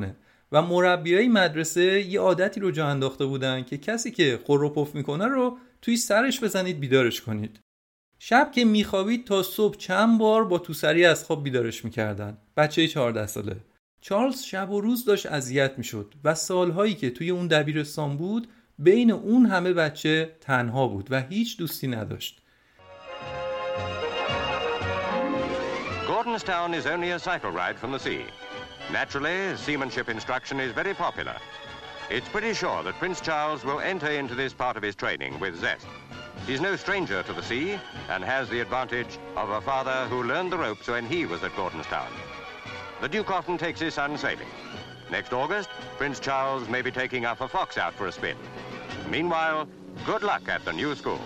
و مربیای مدرسه یه عادتی رو جا انداخته بودن که کسی که خور و پف میکنه رو توی سرش بزنید بیدارش کنید. شب که میخوابید تا صبح چند بار با توسری از خواب بیدارش میکردن. بچه چهارده ساله. چارلز شب و روز داشت اذیت میشد و سالهایی که توی اون دبیرستان بود بین اون همه بچه تنها بود و هیچ دوستی نداشت. Gordonstown is only a cycle ride from the sea. Naturally, seamanship instruction is very popular. It's pretty sure that Prince Charles will enter into this part of his training with zest. He's no stranger to the sea and has the advantage of a father who learned the ropes when he was at Gordonstown. The Duke often takes his son sailing. Next August, Prince Charles may be taking Alpha Fox out for a spin. Meanwhile, good luck at the new school.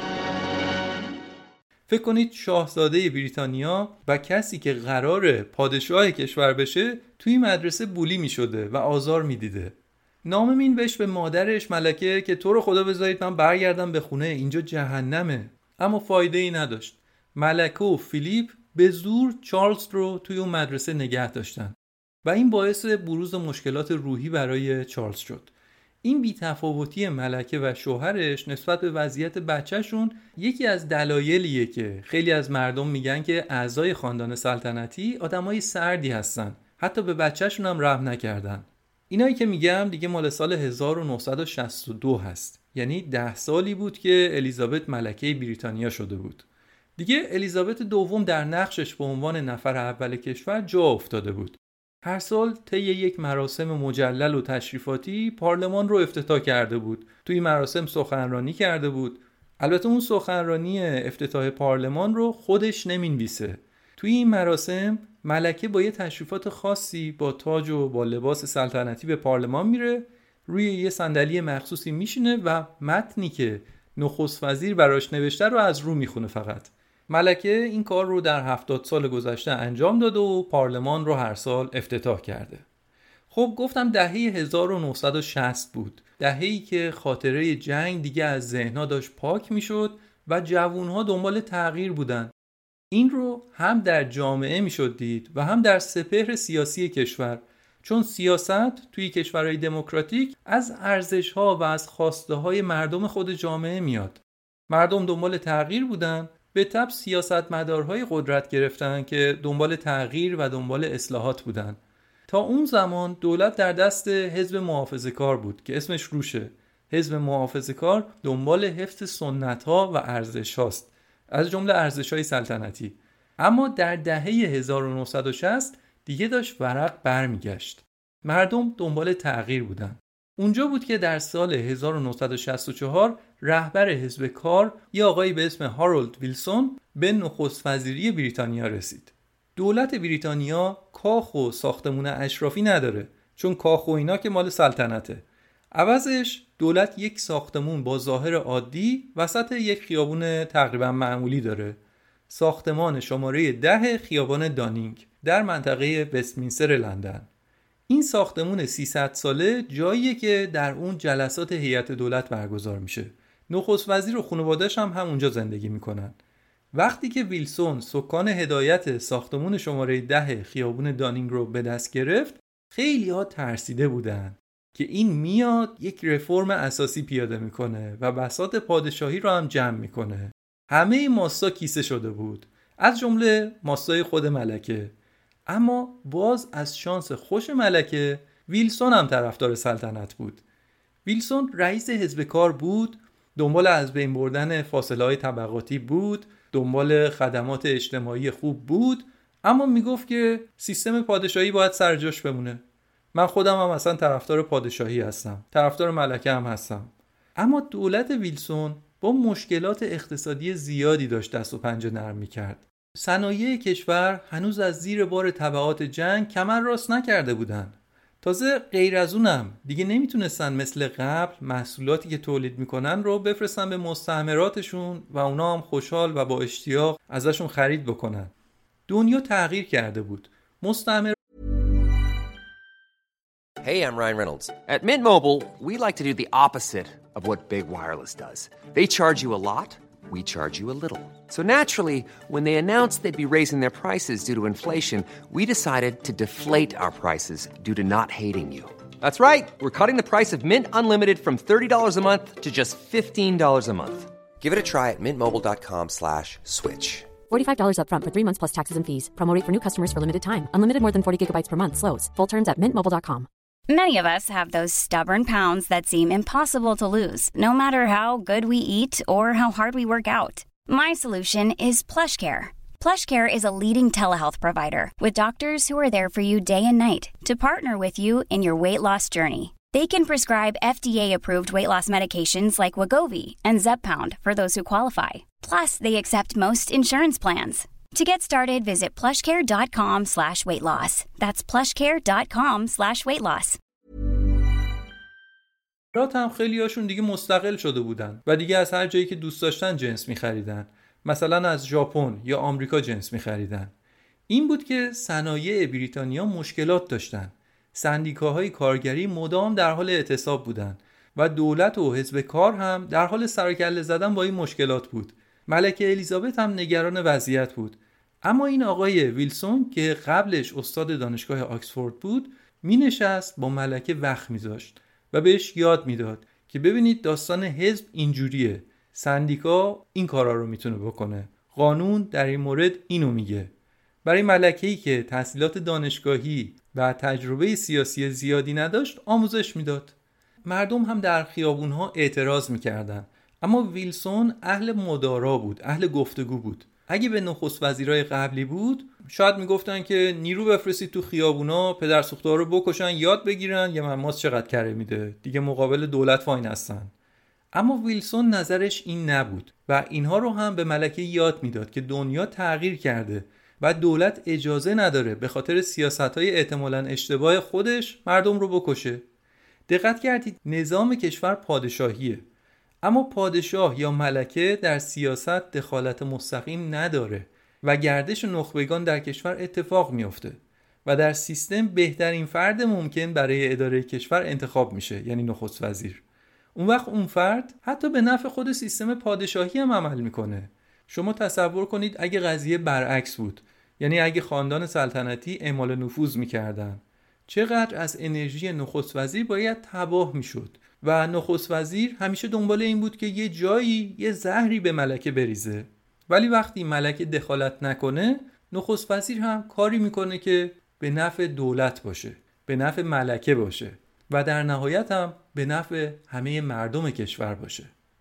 فکر کنید شاهزاده بریتانیا و کسی که قراره پادشاه کشور بشه توی مدرسه بولی می شده و آزار می دیده. نامه مینوشت به مادرش ملکه که تو رو خدا بذارید من برگردم به خونه، اینجا جهنمه. اما فایده ای نداشت. ملکه و فیلیپ به زور چارلز رو توی اون مدرسه نگه داشتن و این باعث بروز مشکلات روحی برای چارلز شد. این بی‌تفاوتی ملکه و شوهرش نسبت به وضعیت بچه‌شون یکی از دلایلیه که خیلی از مردم میگن که اعضای خاندان سلطنتی آدمای سردی هستن، حتی به بچه‌شون هم رحم نکردن. اینایی که میگم دیگه مال سال هزار و نهصد و شصت و دو هست، یعنی ده سالی بود که الیزابت ملکه بریتانیا شده بود. دیگه الیزابت دوم در نقشش به عنوان نفر اول کشور جا افتاده بود. هر سال طی یک مراسم مجلل و تشریفاتی پارلمان رو افتتاح کرده بود. توی مراسم سخنرانی کرده بود. البته اون سخنرانی افتتاح پارلمان رو خودش نمینویسه. توی این مراسم ملکه با یه تشریفات خاصی با تاج و با لباس سلطنتی به پارلمان میره، روی یه صندلی مخصوصی میشینه و متنی که نخست وزیر براش نوشته رو از رو میخونه فقط. ملکه این کار رو در هفتاد سال گذشته انجام داده و پارلمان رو هر سال افتتاح کرده. خب گفتم دهه هزار و نهصد و شصت بود. دهه‌ای که خاطره جنگ دیگه از ذهن‌ها داشت پاک میشد و جوان‌ها دنبال تغییر بودن. این رو هم در جامعه میشد دید و هم در سپهر سیاسی کشور، چون سیاست توی کشورهای دموکراتیک از ارزش‌ها و از خواسته‌های مردم خود جامعه میاد. مردم دنبال تغییر بودن، به تبع سیاستمدارهای قدرت گرفتن که دنبال تغییر و دنبال اصلاحات بودن. تا اون زمان دولت در دست حزب محافظه‌کار بود که اسمش روشه. حزب محافظه‌کار دنبال حفظ سنت‌ها و ارزش‌هاست، از جمله ارزش‌های سلطنتی. اما در دهه هزار و نهصد و شصت دیگه داشت ورق برمیگشت. مردم دنبال تغییر بودن. اونجا بود که در سال هزار و نهصد و شصت و چهار رهبر حزب کار یه آقایی به اسم هارولد ویلسون به نخست وزیری بریتانیا رسید. دولت بریتانیا کاخ و ساختمون اشرافی نداره، چون کاخ و اینا که مال سلطنته. عوضش دولت یک ساختمون با ظاهر عادی وسط یک خیابون تقریبا معمولی داره. ساختمان شماره ده خیابان دانینگ در منطقه وستمینستر لندن. این ساختمون سیصد ساله جاییه که در اون جلسات هیئت دولت برگزار میشه. نخست وزیر و خانواده‌اش هم همونجا زندگی میکنن. وقتی که ویلسون سکان هدایت ساختمون شماره ده خیابون دانینگ رو به دست گرفت، خیلی ها ترسیده بودن که این میاد یک رفرم اساسی پیاده میکنه و بساط پادشاهی رو هم جمع میکنه. همه ماستا کیسه شده بود، از جمله ماستای خود ملکه. اما باز از شانس خوش ملکه ویلسون هم طرفدار سلطنت بود. ویلسون رئیس حزب کار بود، دنبال از بین بردن فاصله‌های طبقاتی بود، دنبال خدمات اجتماعی خوب بود، اما میگفت که سیستم پادشاهی باید سر جاش بمونه. من خودم هم اصلا طرفدار پادشاهی هستم، طرفدار ملکه هم هستم. اما دولت ویلسون با مشکلات اقتصادی زیادی داشت دست و پنجه نرم می‌کرد. صنایع کشور هنوز از زیر بار تبعات جنگ کمر راست نکرده بودن. تازه غیر از اونم دیگه نمیتونستن مثل قبل محصولاتی که تولید میکنن رو بفرستن به مستعمراتشون و اونا هم خوشحال و با اشتیاق ازشون خرید بکنن. دنیا تغییر کرده بود. مستعمر Hey, I'm Ryan Reynolds. At Mint Mobile, we like to do the opposite of what Big Wireless does. They charge you a lot, we charge you a little. So naturally, when they announced they'd be raising their prices due to inflation, we decided to deflate our prices due to not hating you. That's right. We're cutting the price of Mint Unlimited from thirty dollars a month to just fifteen dollars a month. Give it a try at mintmobile.com slash switch. forty-five dollars up front for three months plus taxes and fees. Promo rate for new customers for limited time. Unlimited more than forty gigabytes per month. Slows full terms at mint mobile dot com. Many of us have those stubborn pounds that seem impossible to lose, no matter how good we eat or how hard we work out. My solution is PlushCare. PlushCare is a leading telehealth provider with doctors who are there for you day and night to partner with you in your weight loss journey. They can prescribe F D A-approved weight loss medications like Wegovy and Zepbound for those who qualify. Plus, they accept most insurance plans. To get started, visit plushcare.com slash weight loss. That's plushcare.com slash weight loss. رات هم خیلی هاشون دیگه مستقل شده بودن و دیگه از هر جایی که دوست داشتن جنس می‌خریدن. مثلا از ژاپن یا آمریکا جنس می‌خریدن. این بود که صنایع بریتانیا مشکلات داشتن. سندیکاهای کارگری مدام در حال اعتصاب بودن و دولت و حزب کار هم در حال سر و کله زدن با این مشکلات بود. ملکه الیزابت هم نگران وضعیت بود. اما این آقای ویلسون که قبلش استاد دانشگاه آکسفورد بود، می نشست با ملکه وقت می داشت و بهش یاد می داد که ببینید داستان حزب اینجوریه. سندیکا این کارا رو میتونه بکنه. قانون در این مورد اینو میگه. برای ملکه‌ای که تحصیلات دانشگاهی و تجربه سیاسی زیادی نداشت آموزش میداد. مردم هم در خیابونها اعتراض میکردن. اما ویلسون اهل مدارا بود، اهل گفتگو بود. اگه به نخست وزیرای قبلی بود شاید میگفتن که نیرو بفرستید تو خیابونا، پدر سوخته‌ها رو بکشن یاد بگیرن یا مماس چقدر کره میده، دیگه مقابل دولت واین هستن. اما ویلسون نظرش این نبود و اینها رو هم به ملکه یاد میداد که دنیا تغییر کرده و دولت اجازه نداره به خاطر سیاست‌های احتمالاً اشتباه خودش مردم رو بکشه. دقت کردید نظام کشور پادشاهیه، اما پادشاه یا ملکه در سیاست دخالت مستقیم نداره و گردش نخبگان در کشور اتفاق میفته و در سیستم بهترین فرد ممکن برای اداره کشور انتخاب میشه، یعنی نخست وزیر. اون وقت اون فرد حتی به نفع خود سیستم پادشاهی هم عمل میکنه. شما تصور کنید اگه قضیه برعکس بود، یعنی اگه خاندان سلطنتی اعمال نفوذ میکردن، چقدر از انرژی نخست وزیر باید تباه میشد و نخست وزیر همیشه دنبال این بود که یه جایی یه زهری به ملکه بریزه. ولی وقتی ملکه دخالت نکنه، نخست وزیر هم کاری میکنه که به نفع دولت باشه، به نفع ملکه باشه و در نهایت هم به نفع همه مردم کشور باشه.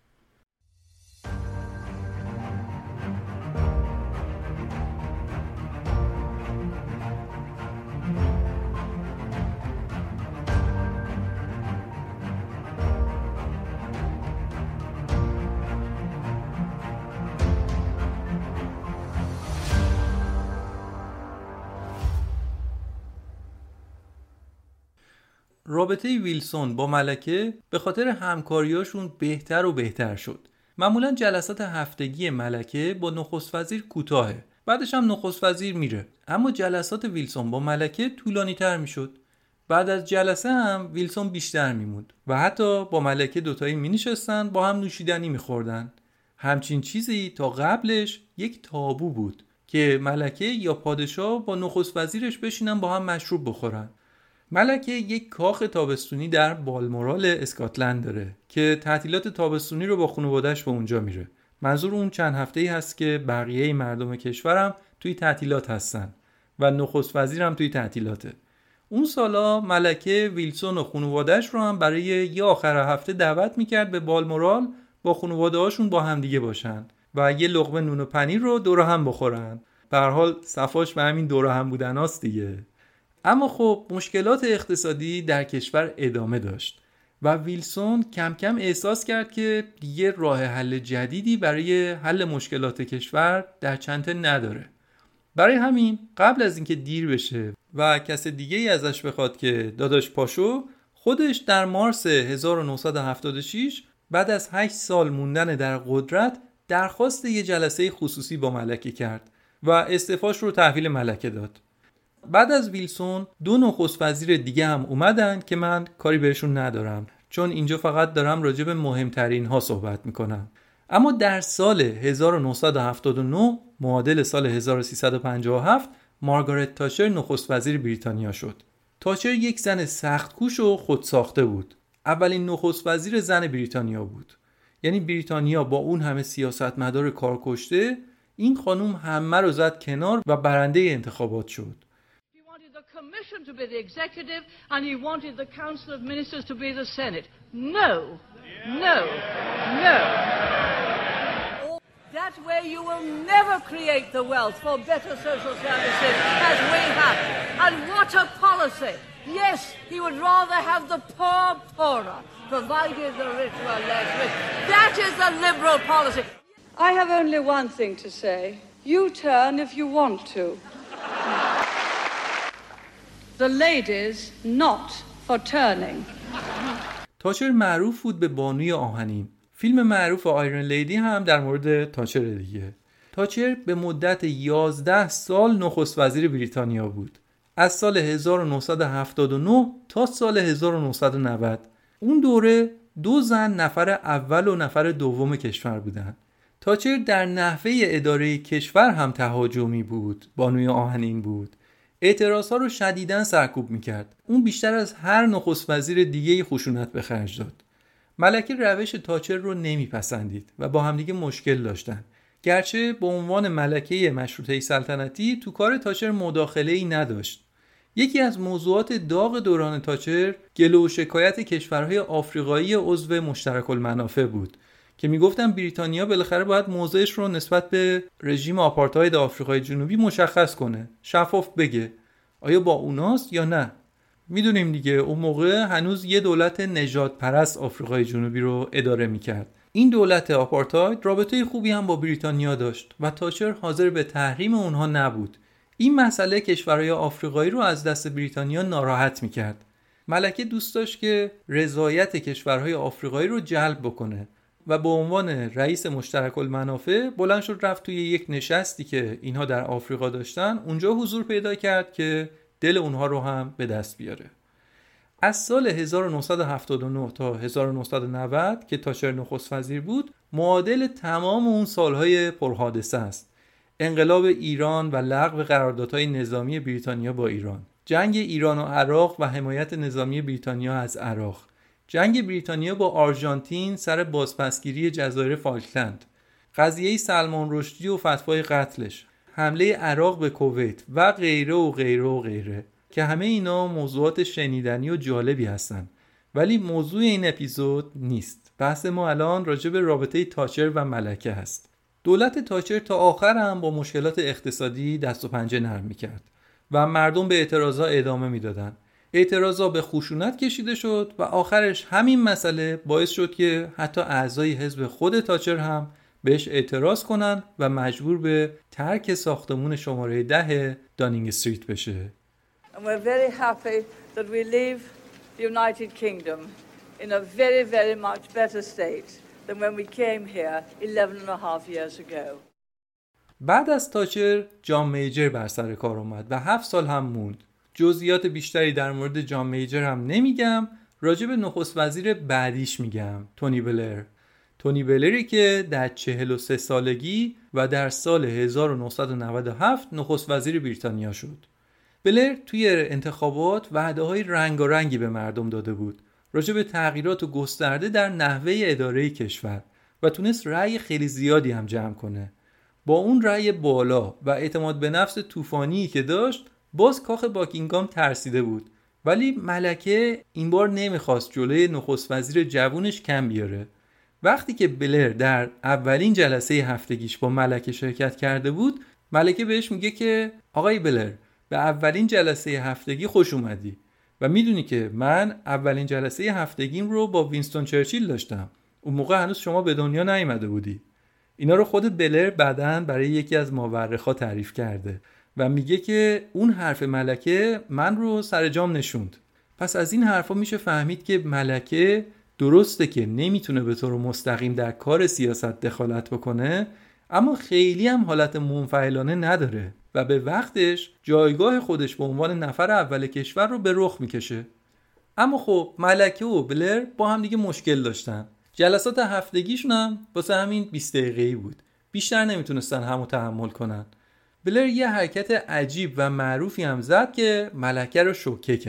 رابطه ویلسون با ملکه به خاطر همکاریاشون بهتر و بهتر شد. معمولا جلسات هفتگی ملکه با نخست وزیر کوتاهه، بعدش هم نخست وزیر میره، اما جلسات ویلسون با ملکه طولانی تر میشد. بعد از جلسه هم ویلسون بیشتر میموند و حتی با ملکه دوتایی می نشستن، با هم نوشیدنی میخوردن. همچین چیزی تا قبلش یک تابو بود که ملکه یا پادشاه با نخست وزیرش بشینن با هم مشروب بخورن. ملکه یک کاخ تابستونی در بالمورال اسکاتلند داره که تعطیلات تابستونی رو با خانواده‌اش به اونجا میره. منظور اون چند هفته‌ای هست که بقیه مردم کشورم توی تعطیلات هستن و نخست وزیرم توی تعطیلاته. اون سالا ملکه ویلسون و خانواده‌اش رو هم برای یه آخر هفته دعوت میکرد به بالمورال با خانواده‌هاشون با هم دیگه باشن و یه لقمه نون و پنیر رو دور هم بخورن. به هر حال صفاش به همین دور هم بودناست دیگه. اما خب مشکلات اقتصادی در کشور ادامه داشت و ویلسون کم کم احساس کرد که دیگه راه حل جدیدی برای حل مشکلات کشور در چنته نداره. برای همین قبل از اینکه دیر بشه و کس دیگه ای ازش بخواد که داداش پاشو، خودش در مارس هزار و نهصد و هفتاد و شش بعد از هشت سال موندن در قدرت درخواست یه جلسه خصوصی با ملکه کرد و استعفاش رو تحویل ملکه داد. بعد از ویلسون دو نخست وزیر دیگه هم اومدن که من کاری بهشون ندارم، چون اینجا فقط دارم راجع به مهمترین ها صحبت میکنم. اما در سال هزار و نهصد و هفتاد و نه معادل سال هزار و سیصد و پنجاه و هفت مارگارت تاچر نخست وزیر بریتانیا شد. تاچر یک زن سخت‌کوش و خودساخته بود. اولین نخست وزیر زن بریتانیا بود. یعنی بریتانیا با اون همه سیاستمدار کارکشته، این خانم همه رو زد کنار و برنده انتخابات شد. Commission to be the executive and he wanted the Council of Ministers to be the Senate. No, no, no. That way you will never create the wealth for better social services as we have. And what a policy. Yes, he would rather have the poor poorer, provided the rich were less rich. That is the Liberal policy. I have only one thing to say. You turn if you want to. The ladies not for turning. تاچر معروف بود به بانوی آهنین. فیلم معروف آیرن لیدی هم در مورد تاچر دیگه. تاچر به مدت یازده سال نخست وزیر بریتانیا بود. از سال هزار و نهصد و هفتاد و نه تا سال هزار و نهصد و نود. اون دوره دو زن نفر اول و نفر دوم کشور بودن. تاچر در نحوه اداره کشور هم تهاجمی بود. بانوی آهنین بود. اعتراضها رو شدیداً سرکوب میکرد. اون بیشتر از هر نخست وزیر دیگه‌ای خشونت به خرج داد. ملکه روش تاچر رو نمیپسندید و با همدیگه مشکل داشتن. گرچه به عنوان ملکه مشروطه سلطنتی تو کار تاچر مداخله‌ای نداشت. یکی از موضوعات داغ دوران تاچر گله و شکایت کشورهای آفریقایی عضو مشترک المنافع بود که میگفتن بریتانیا بالاخره باید موضعش رو نسبت به رژیم آپارتاید آفریقای جنوبی مشخص کنه، شفاف بگه آیا با اوناست یا نه. میدونیم دیگه اون موقع هنوز یه دولت نژاد پرست آفریقای جنوبی رو اداره میکرد. این دولت آپارتاید رابطه خوبی هم با بریتانیا داشت و تاچر حاضر به تحریم اونها نبود. این مسئله کشورهای آفریقایی رو از دست بریتانیا ناراحت میکرد. ملکه دوست داشت که رضایت کشورهای آفریقایی رو جلب بکنه و به عنوان رئیس مشترک المنافع بلند شد رفت توی یک نشستی که اینها در آفریقا داشتن، اونجا حضور پیدا کرد که دل اونها رو هم به دست بیاره. از سال هزار و نهصد و هفتاد و نه تا هزار و نهصد و نود که تاچر نخست وزیر بود، معادل تمام اون سالهای پرحادثه است. انقلاب ایران و لغو قراردادهای نظامی بریتانیا با ایران، جنگ ایران و عراق و حمایت نظامی بریتانیا از عراق، جنگ بریتانیا با آرژانتین سر بازپسگیری جزایر فالکلند، قضیه سلمان رشدی و فتوای قتلش، حمله عراق به کویت و غیره و غیره و غیره که همه اینا موضوعات شنیدنی و جالبی هستن، ولی موضوع این اپیزود نیست. بحث ما الان راجع به رابطه تاچر و ملکه هست. دولت تاچر تا آخر هم با مشکلات اقتصادی دست و پنجه نرم میکرد و مردم به اعتراضا ادامه میدادن. اعتراضا به خشونت کشیده شد و آخرش همین مسئله باعث شد که حتی اعضای حزب خود تاچر هم بهش اعتراض کنن و مجبور به ترک ساختمون شماره ده دانینگ استریت بشه. And we're very happy that we leave the United Kingdom in a very very much better state than when we came here eleven and a half years ago. بعد از تاچر جان میجر بر سر کار اومد و هفت سال هم موند. جزئیات بیشتری در مورد جان میجر هم نمیگم، راجع به نخست وزیر بعدیش میگم، تونی بلر. تونی بلری که در چهل و سه سالگی و در سال هزار و نهصد و نود و هفت نخست وزیر بریتانیا شد. بلر توی انتخابات وعده‌های رنگارنگی به مردم داده بود راجع به تغییرات گسترده در نحوه اداره کشور و تونست رأی خیلی زیادی هم جمع کنه. با اون رأی بالا و اعتماد به نفس طوفانی که داشت، باز کاخ باکینگهام ترسیده بود، ولی ملکه این بار نمیخواست جلوی نخست وزیر جوونش کم بیاره. وقتی که بلر در اولین جلسه هفتگیش با ملکه شرکت کرده بود، ملکه بهش میگه که آقای بلر، به اولین جلسه هفتگی خوش اومدی و میدونی که من اولین جلسه هفتگیم رو با وینستون چرچیل داشتم. اون موقع هنوز شما به دنیا نیامده بودی. اینا رو خود بلر بعداً برای یکی از مورخا تعریف کرده و میگه که اون حرف ملکه من رو سر جام نشوند. پس از این حرفا میشه فهمید که ملکه درسته که نمیتونه به طور مستقیم در کار سیاست دخالت بکنه، اما خیلی هم حالت منفعلانه نداره و به وقتش جایگاه خودش به عنوان نفر اول کشور رو به رخ میکشه. اما خب ملکه و بلر با هم دیگه مشکل داشتن. جلسات هفتگیشون هم واسه همین بیست دقیقه‌ای بود. بیشتر نمیتونستن همو تحمل کنن. بلر یه حرکت عجیب و معروفی هم زد که ملکه رو شوکه کرد.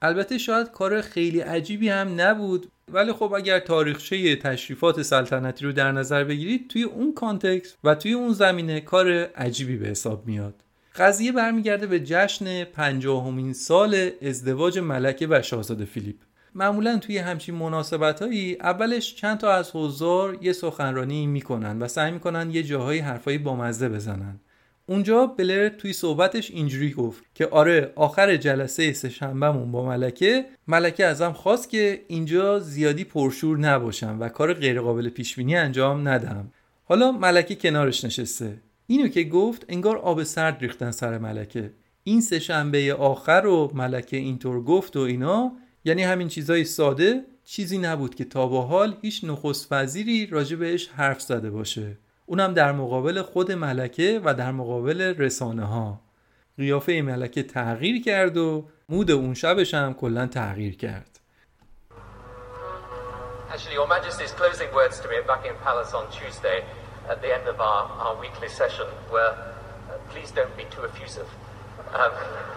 البته شاید کار خیلی عجیبی هم نبود، ولی خب اگر تاریخچه تشریفات سلطنتی رو در نظر بگیرید توی اون کانتکست و توی اون زمینه کار عجیبی به حساب میاد. قضیه برمیگرده به جشن پنجاهمین سال ازدواج ملکه و شاهزاده فیلیپ. معمولا توی همچین مناسبتایی اولش چند تا از حضار یه سخنرانی میکنن و سعی میکنن یه جاهای حرفای بامزه بزنن. اونجا بلر توی صحبتش اینجوری گفت که آره آخر جلسه سه شنبهمون با ملکه ملکه ازم خواست که اینجا زیادی پرشور نباشم و کار غیر قابل پیش بینی انجام ندم. حالا ملکه کنارش نشسته. اینو که گفت انگار آب سرد ریختن سر ملکه. این سه شنبه آخر رو ملکه اینطور گفت و اینا، یعنی همین چیزای ساده، چیزی نبود که تا به حال هیچ نخست وزیری راجع بهش حرف زده باشه. اونم در مقابل خود ملکه و در مقابل رسانه ها. قیافه ملکه تغییر کرد و مود اون شبش هم کلاً تغییر کرد. Actually, Your Majesty's closing words to me at Buckingham Palace on Tuesday at the end of our, our weekly session were, uh, please don't be too effusive. Um,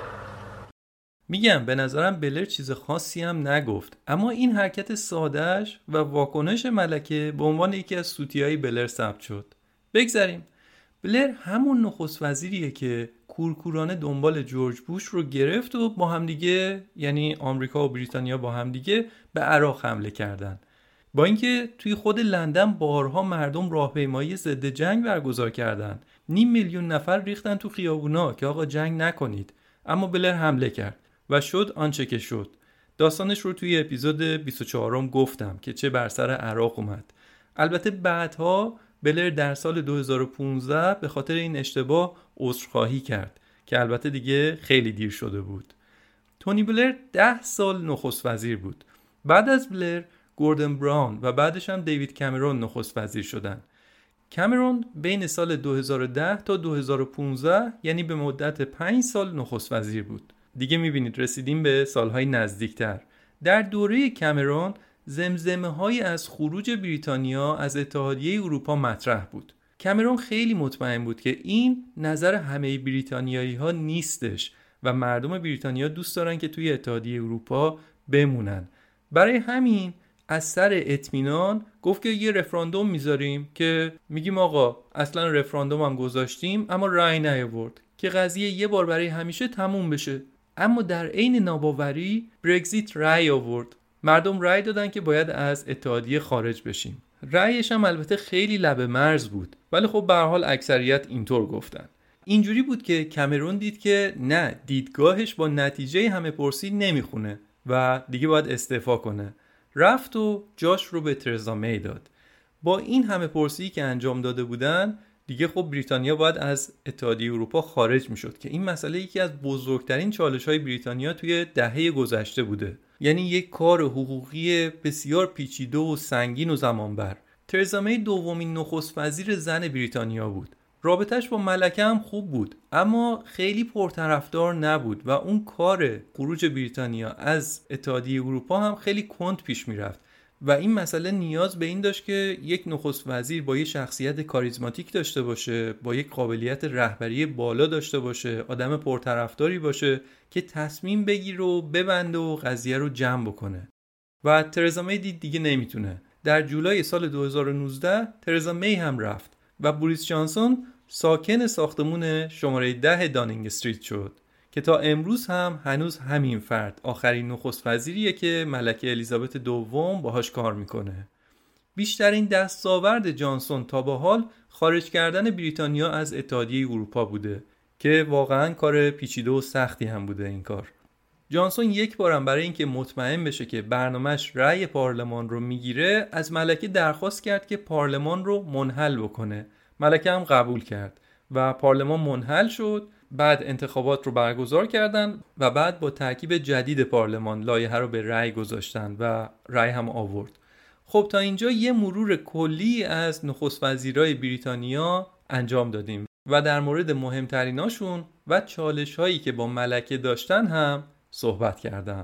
میگم به نظرم بلر چیز خاصی هم نگفت، اما این حرکت سادهش و واکنش ملکه به عنوان یکی از سوتیای بلر ثبت شد. بگذاریم. بلر همون نخست وزیریه که کورکورانه دنبال جورج بوش رو گرفت و با همدیگه، یعنی آمریکا و بریتانیا با همدیگه به عراق حمله کردن. با اینکه توی خود لندن بارها مردم راهپیمایی ضد جنگ برگزار کردن، نیم میلیون نفر ریختن تو خیابونا که آقا جنگ نکنید، اما بلر حمله کرد و شد آنچه که شد. داستانش رو توی اپیزود بیست و چهارم گفتم که چه بر سر عراق اومد. البته بعدها بلر در سال دو هزار و پانزده به خاطر این اشتباه عذرخواهی کرد که البته دیگه خیلی دیر شده بود. تونی بلر ده سال نخست وزیر بود. بعد از بلر گوردن براون و بعدش هم دیوید کامرون نخست وزیر شدن. کامرون بین سال دو هزار و ده تا دو هزار و پانزده، یعنی به مدت پنج سال نخست وزیر بود. دیگه میبینید رسیدیم به سالهای نزدیکتر. در دوره کامرون زمزمه های از خروج بریتانیا از اتحادیه اروپا مطرح بود. کامرون خیلی مطمئن بود که این نظر همه بریتانیایی ها نیستش و مردم بریتانیا دوست دارن که توی اتحادیه اروپا بمونن. برای همین از سر اطمینان گفت که یه رفراندوم میذاریم که میگیم آقا اصلا رفراندوم هم گذاشتیم اما رأی نیاورد که قضیه یه بار برای همیشه تموم بشه. اما در عین ناباوری برگزیت رأی آورد. مردم رأی دادن که باید از اتحادیه خارج بشیم. رأیش هم البته خیلی لبه مرز بود، ولی خب به هر حال اکثریت اینطور گفتن. اینجوری بود که کامرون دید که نه، دیدگاهش با نتیجه همه پرسی نمیخونه و دیگه باید استعفا کنه. رفت و جاش رو به ترزا می داد. با این همه پرسی که انجام داده بودن دیگه خب بریتانیا باید از اتحادیه اروپا خارج میشد که این مسئله یکی از بزرگترین چالش‌های بریتانیا توی دهه گذشته بوده. یعنی یک کار حقوقی بسیار پیچیده و سنگین و زمانبر. ترزا می دومین نخست وزیر زن بریتانیا بود. رابطش با ملکه هم خوب بود، اما خیلی پرطرفدار نبود و اون کار خروج بریتانیا از اتحادیه اروپا هم خیلی کند پیش میرفت و این مسئله نیاز به این داشت که یک نخست وزیر با یک شخصیت کاریزماتیک داشته باشه، با یک قابلیت رهبری بالا داشته باشه، آدم پرطرفداری باشه که تصمیم بگیره و ببنده و قضیه رو جمع بکنه. و ترزا می دید دیگه نمیتونه. در جولای سال دو هزار و نوزده ترزا می هم رفت و بوریس جانسون ساکن ساختمون شماره ده دانینگ استریت شد که تا امروز هم هنوز همین فرد آخرین نخست وزیریه که ملکه الیزابت دوم باهاش کار میکنه. بیشترین دستاورد جانسون تا به حال خارج کردن بریتانیا از اتحادیه اروپا بوده که واقعا کار پیچیده و سختی هم بوده این کار. جانسون یک بارم برای اینکه مطمئن بشه که برنامه‌اش رأی پارلمان رو میگیره از ملکه درخواست کرد که پارلمان رو منحل بکنه. ملکه هم قبول کرد و پارلمان منحل شد. بعد انتخابات رو برگزار کردن و بعد با ترکیب جدید پارلمان لایحه رو به رأی گذاشتن و رأی هم آورد. خب تا اینجا یه مرور کلی از نخست وزیرای بریتانیا انجام دادیم و در مورد مهمتریناشون و چالش‌هایی که با ملکه داشتن هم صحبت کردم.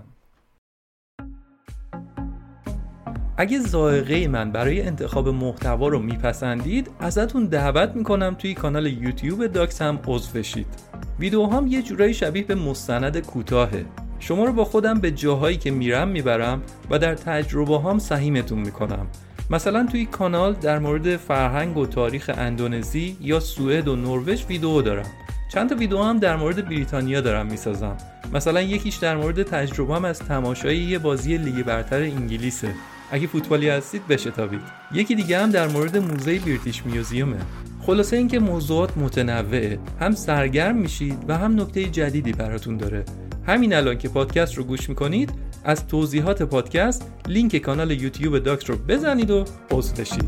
اگه ذائقه من برای انتخاب محتوا رو میپسندید ازتون دعوت میکنم توی کانال یوتیوب داکس هم عضو بشید. ویدیوهام یه جورایی شبیه به مستند کوتاهه. شما رو با خودم به جاهایی که میرم میبرم و در تجربه هام سهیمتون میکنم. مثلا توی کانال در مورد فرهنگ و تاریخ اندونزی یا سوئد و نروژ ویدیو دارم. چند تا ویدیو هم در مورد بریتانیا دارم میسازم. مثلا یکیش در مورد تجربه‌ام از تماشای یه بازی لیگ برتر انگلیسه. اگه فوتبالی هستید بشتابید. یکی دیگه هم در مورد موزه بریتیش میوزیومه. خلاصه اینکه موضوعات متنوعه، هم سرگرم میشید و هم نکته جدیدی براتون داره. همین الان که پادکست رو گوش میکنید، از توضیحات پادکست لینک کانال یوتیوب داکس رو بزنید و عضو بشید.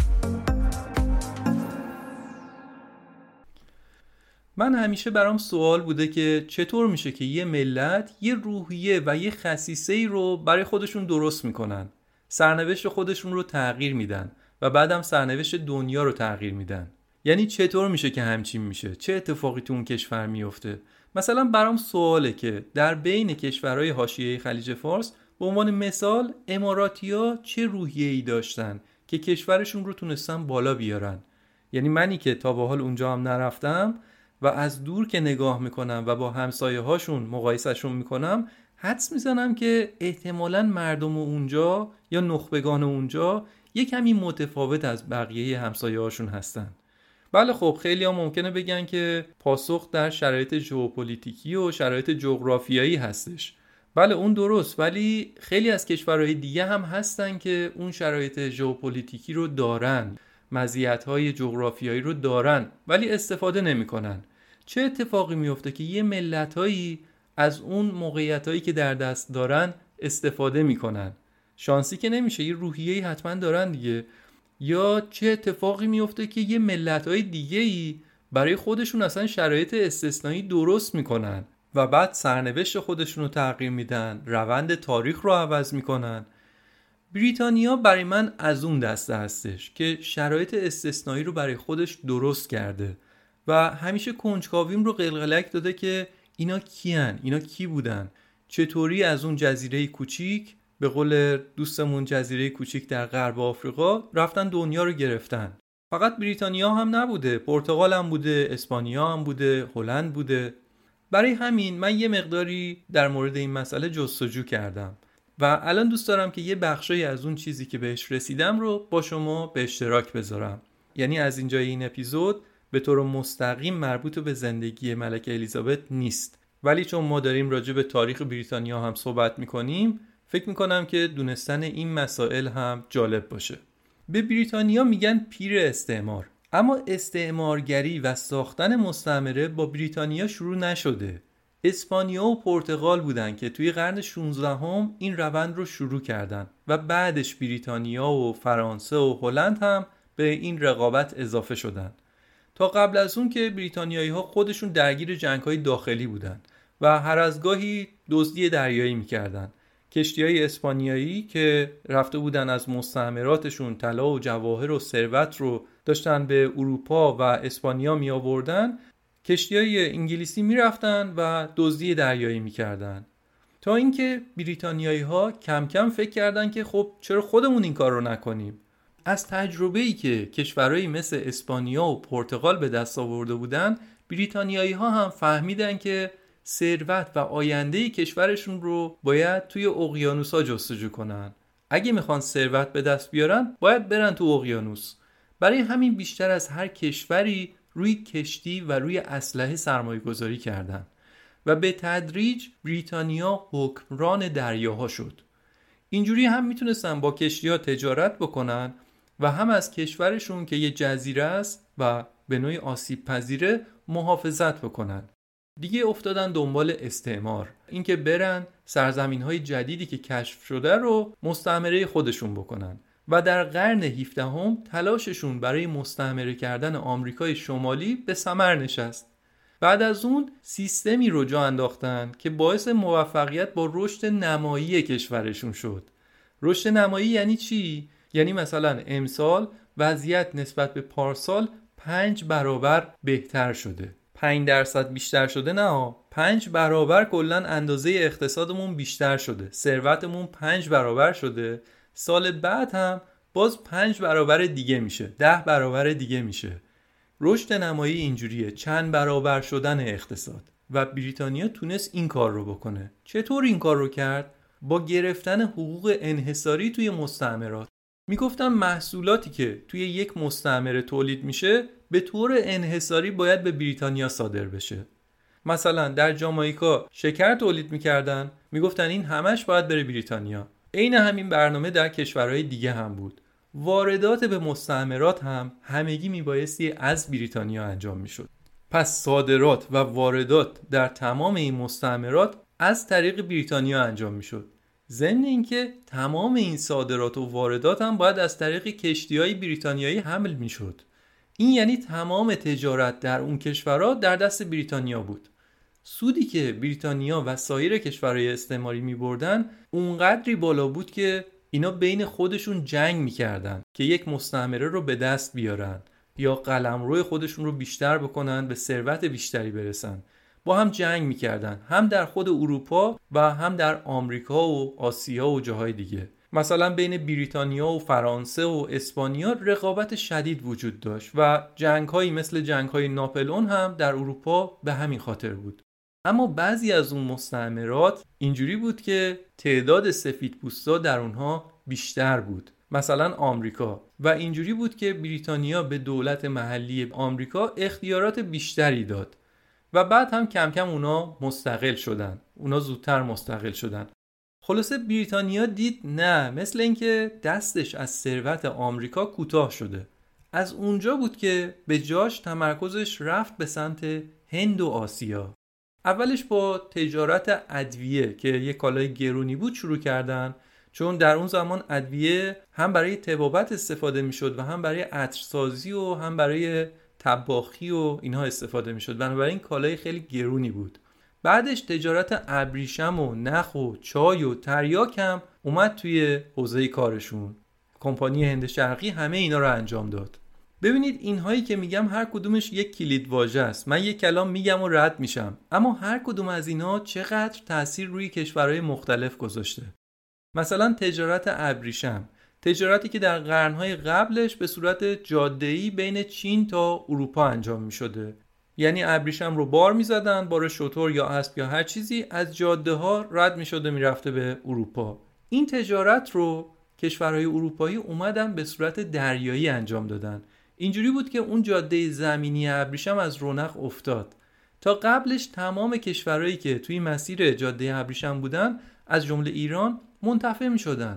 من همیشه برام سوال بوده که چطور میشه که یه ملت یه روحیه و یه خصیصه‌ای رو برای خودشون درست میکنن، سرنوشت خودشون رو تغییر میدن و بعدم سرنوشت دنیا رو تغییر میدن. یعنی چطور میشه که همچین میشه؟ چه اتفاقی تو اون کشور میفته؟ مثلا برام سواله که در بین کشورهای حاشیه خلیج فارس به عنوان مثال اماراتی‌ها چه روحیه‌ای داشتن که کشورشون رو تونستن بالا بیارن. یعنی منی که تا به حال اونجا هم نرفتم و از دور که نگاه میکنم و با همسایه هاشون مقایسهشون میکنم، حدس میزنم که احتمالاً مردم اونجا یا نخبگان اونجا یک کمی متفاوت از بقیه همسایه هاشون هستن. بله خب خیلی ها ممکنه بگن که پاسخ در شرایط ژئوپلیتیکی و شرایط جغرافیایی هستش. بله اون درست، ولی خیلی از کشورهای دیگه هم هستن که اون شرایط ژئوپلیتیکی رو دارن، مزیت‌های جغرافیایی رو دارن، ولی استفاده نمی‌کنن. چه اتفاقی میفته که یه ملت‌هایی از اون موقعیتایی که در دست دارن استفاده می‌کنن؟ شانسی که نمیشه، یه روحیه‌ای حتما دارن دیگه. یا چه اتفاقی میفته که یه ملت‌های دیگه‌ای برای خودشون اصلا شرایط استثنایی درست می‌کنن و بعد سرنوشت خودشون رو تغییر میدن، روند تاریخ رو عوض می‌کنن. بریتانیا برای من از اون دسته هستش که شرایط استثنایی رو برای خودش درست کرده و همیشه کنجکاویم رو قلقلک داده که اینا کیان؟ اینا کی بودن؟ چطوری از اون جزیره کوچیک، به قول دوستمون جزیره کوچیک در غرب آفریقا، رفتن دنیا رو گرفتن؟ فقط بریتانیا هم نبوده، پرتغال هم بوده، اسپانیا هم بوده، هلند بوده. برای همین من یه مقداری در مورد این مسئله جستجو کردم و الان دوست دارم که یه بخشی از اون چیزی که بهش رسیدم رو با شما به اشتراک بذارم. یعنی از اینجای این اپیزود به طور مستقیم مربوط به زندگی ملکه الیزابت نیست، ولی چون ما داریم راجع به تاریخ بریتانیا هم صحبت میکنیم، فکر میکنم که دونستن این مسائل هم جالب باشه. به بریتانیا میگن پیر استعمار، اما استعمارگری و ساختن مستعمره با بریتانیا شروع نشده. اسپانیا و پرتغال بودن که توی قرن شانزدهم این روند رو شروع کردن و بعدش بریتانیا و فرانسه و هلند هم به این رقابت اضافه شدن. تا قبل از اون که بریتانیایی ها خودشون درگیر جنگ‌های داخلی بودن و هر از گاهی دزدی دریایی می‌کردن. کشتی‌های اسپانیایی که رفته بودن از مستعمراتشون طلا و جواهر و ثروت رو داشتن به اروپا و اسپانیا می آوردن، کشتی‌های انگلیسی می رفتن و دزدی دریایی می کردن. تا اینکه بریتانیایی‌ها کم کم فکر کردن که خب چرا خودمون این کار رو نکنیم؟ از تجربه‌ای که کشورهایی مثل اسپانیا و پرتغال به دست آورده بودن، بریتانیایی‌ها هم فهمیدن که ثروت و آینده کشورشون رو باید توی اقیانوس‌ها جستجو کنن. اگه میخوان ثروت به دست بیارن، باید برن تو اقیانوس. برای همین بیشتر از هر کشوری روی کشتی و روی اسلحه سرمایه گذاری کردن و به تدریج بریتانیا حکمران دریاها شد. اینجوری هم میتونستن با کشتی‌ها تجارت بکنن و هم از کشورشون که یه جزیره است و به نوعی آسیب پذیره محافظت بکنن. دیگه افتادن دنبال استعمار، اینکه برن سرزمین‌های جدیدی که کشف شده رو مستعمره خودشون بکنن و در قرن هفدهم تلاششون برای مستعمره کردن آمریکای شمالی به ثمر نشست. بعد از اون سیستمی رو جا انداختن که باعث موفقیت با رشد نمایی کشورشون شد. رشد نمایی یعنی چی؟ یعنی مثلا امسال وضعیت نسبت به پارسال پنج برابر بهتر شده. پنج درصد بیشتر شده نه، پنج برابر کلن اندازه اقتصادمون بیشتر شده، ثروتمون پنج برابر شده. سال بعد هم باز پنج برابر دیگه میشه، ده برابر دیگه میشه. رشد نمایی اینجوریه، چند برابر شدن اقتصاد. و بریتانیا تونست این کار رو بکنه. چطور این کار رو کرد؟ با گرفتن حقوق انحصاری توی مستعمرات. میگفتن محصولاتی که توی یک مستعمره تولید میشه به طور انحصاری باید به بریتانیا صادر بشه. مثلا در جامائیکا شکر تولید میکردن، میگفتن این همش باید بره بریتانیا. عین همین برنامه در کشورهای دیگه هم بود. واردات به مستعمرات هم همگی میبایستی از بریتانیا انجام میشد. پس صادرات و واردات در تمام این مستعمرات از طریق بریتانیا انجام میشد. ضمن اینکه تمام این صادرات و واردات هم باید از طریق کشتی‌های بریتانیایی حمل میشد. این یعنی تمام تجارت در اون کشورها در دست بریتانیا بود. سودی که بریتانیا و سایر کشورهای استعماری می‌بردن اونقدری بالا بود که اینا بین خودشون جنگ می‌کردن که یک مستعمره رو به دست بیارن یا قلمرو خودشون رو بیشتر بکنن، به ثروت بیشتری برسن. با هم جنگ می‌کردن، هم در خود اروپا و هم در آمریکا و آسیا و جاهای دیگه. مثلا بین بریتانیا و فرانسه و اسپانیا رقابت شدید وجود داشت و جنگ‌هایی مثل جنگ‌های ناپلئون هم در اروپا به همین خاطر بود. اما بعضی از اون مستعمرات اینجوری بود که تعداد سفیدپوستا در اونها بیشتر بود، مثلا آمریکا، و اینجوری بود که بریتانیا به دولت محلی آمریکا اختیارات بیشتری داد و بعد هم کم کم اونا مستقل شدن. اونا زودتر مستقل شدن. خلاصه بریتانیا دید نه، مثل اینکه دستش از ثروت آمریکا کوتاه شده. از اونجا بود که به جاش تمرکزش رفت به سمت هند و آسیا. اولش با تجارت ادویه که یک کالای گرونی بود شروع کردن، چون در اون زمان ادویه هم برای طبابت استفاده میشد و هم برای عطرسازی و هم برای طباخی و اینها استفاده میشد، بنابراین کالای خیلی گرونی بود. بعدش تجارت ابریشم و نخ و چای و تریاک هم اومد توی حوزه کارشون. کمپانی هند شرقی همه اینا رو انجام داد. ببینید اینهایی که میگم هر کدومش یک کلید واژه است. من یک کلام میگم و رد میشم، اما هر کدوم از اینا چقدر تأثیر روی کشورهای مختلف گذاشته. مثلا تجارت ابریشم، تجارتی که در قرنهای قبلش به صورت جاده‌ای بین چین تا اروپا انجام میشده. یعنی ابریشم رو بار میزدن، بار شتر یا اسب یا هر چیزی از جاده ها رد میشده میرفته به اروپا. این تجارت رو کشورهای اروپایی اومدن به صورت دریایی انجام دادن. اینجوری بود که اون جاده زمینی ابریشم از رونق افتاد. تا قبلش تمام کشورهایی که توی مسیر جاده ابریشم بودن از جمله ایران منتفع میشدن.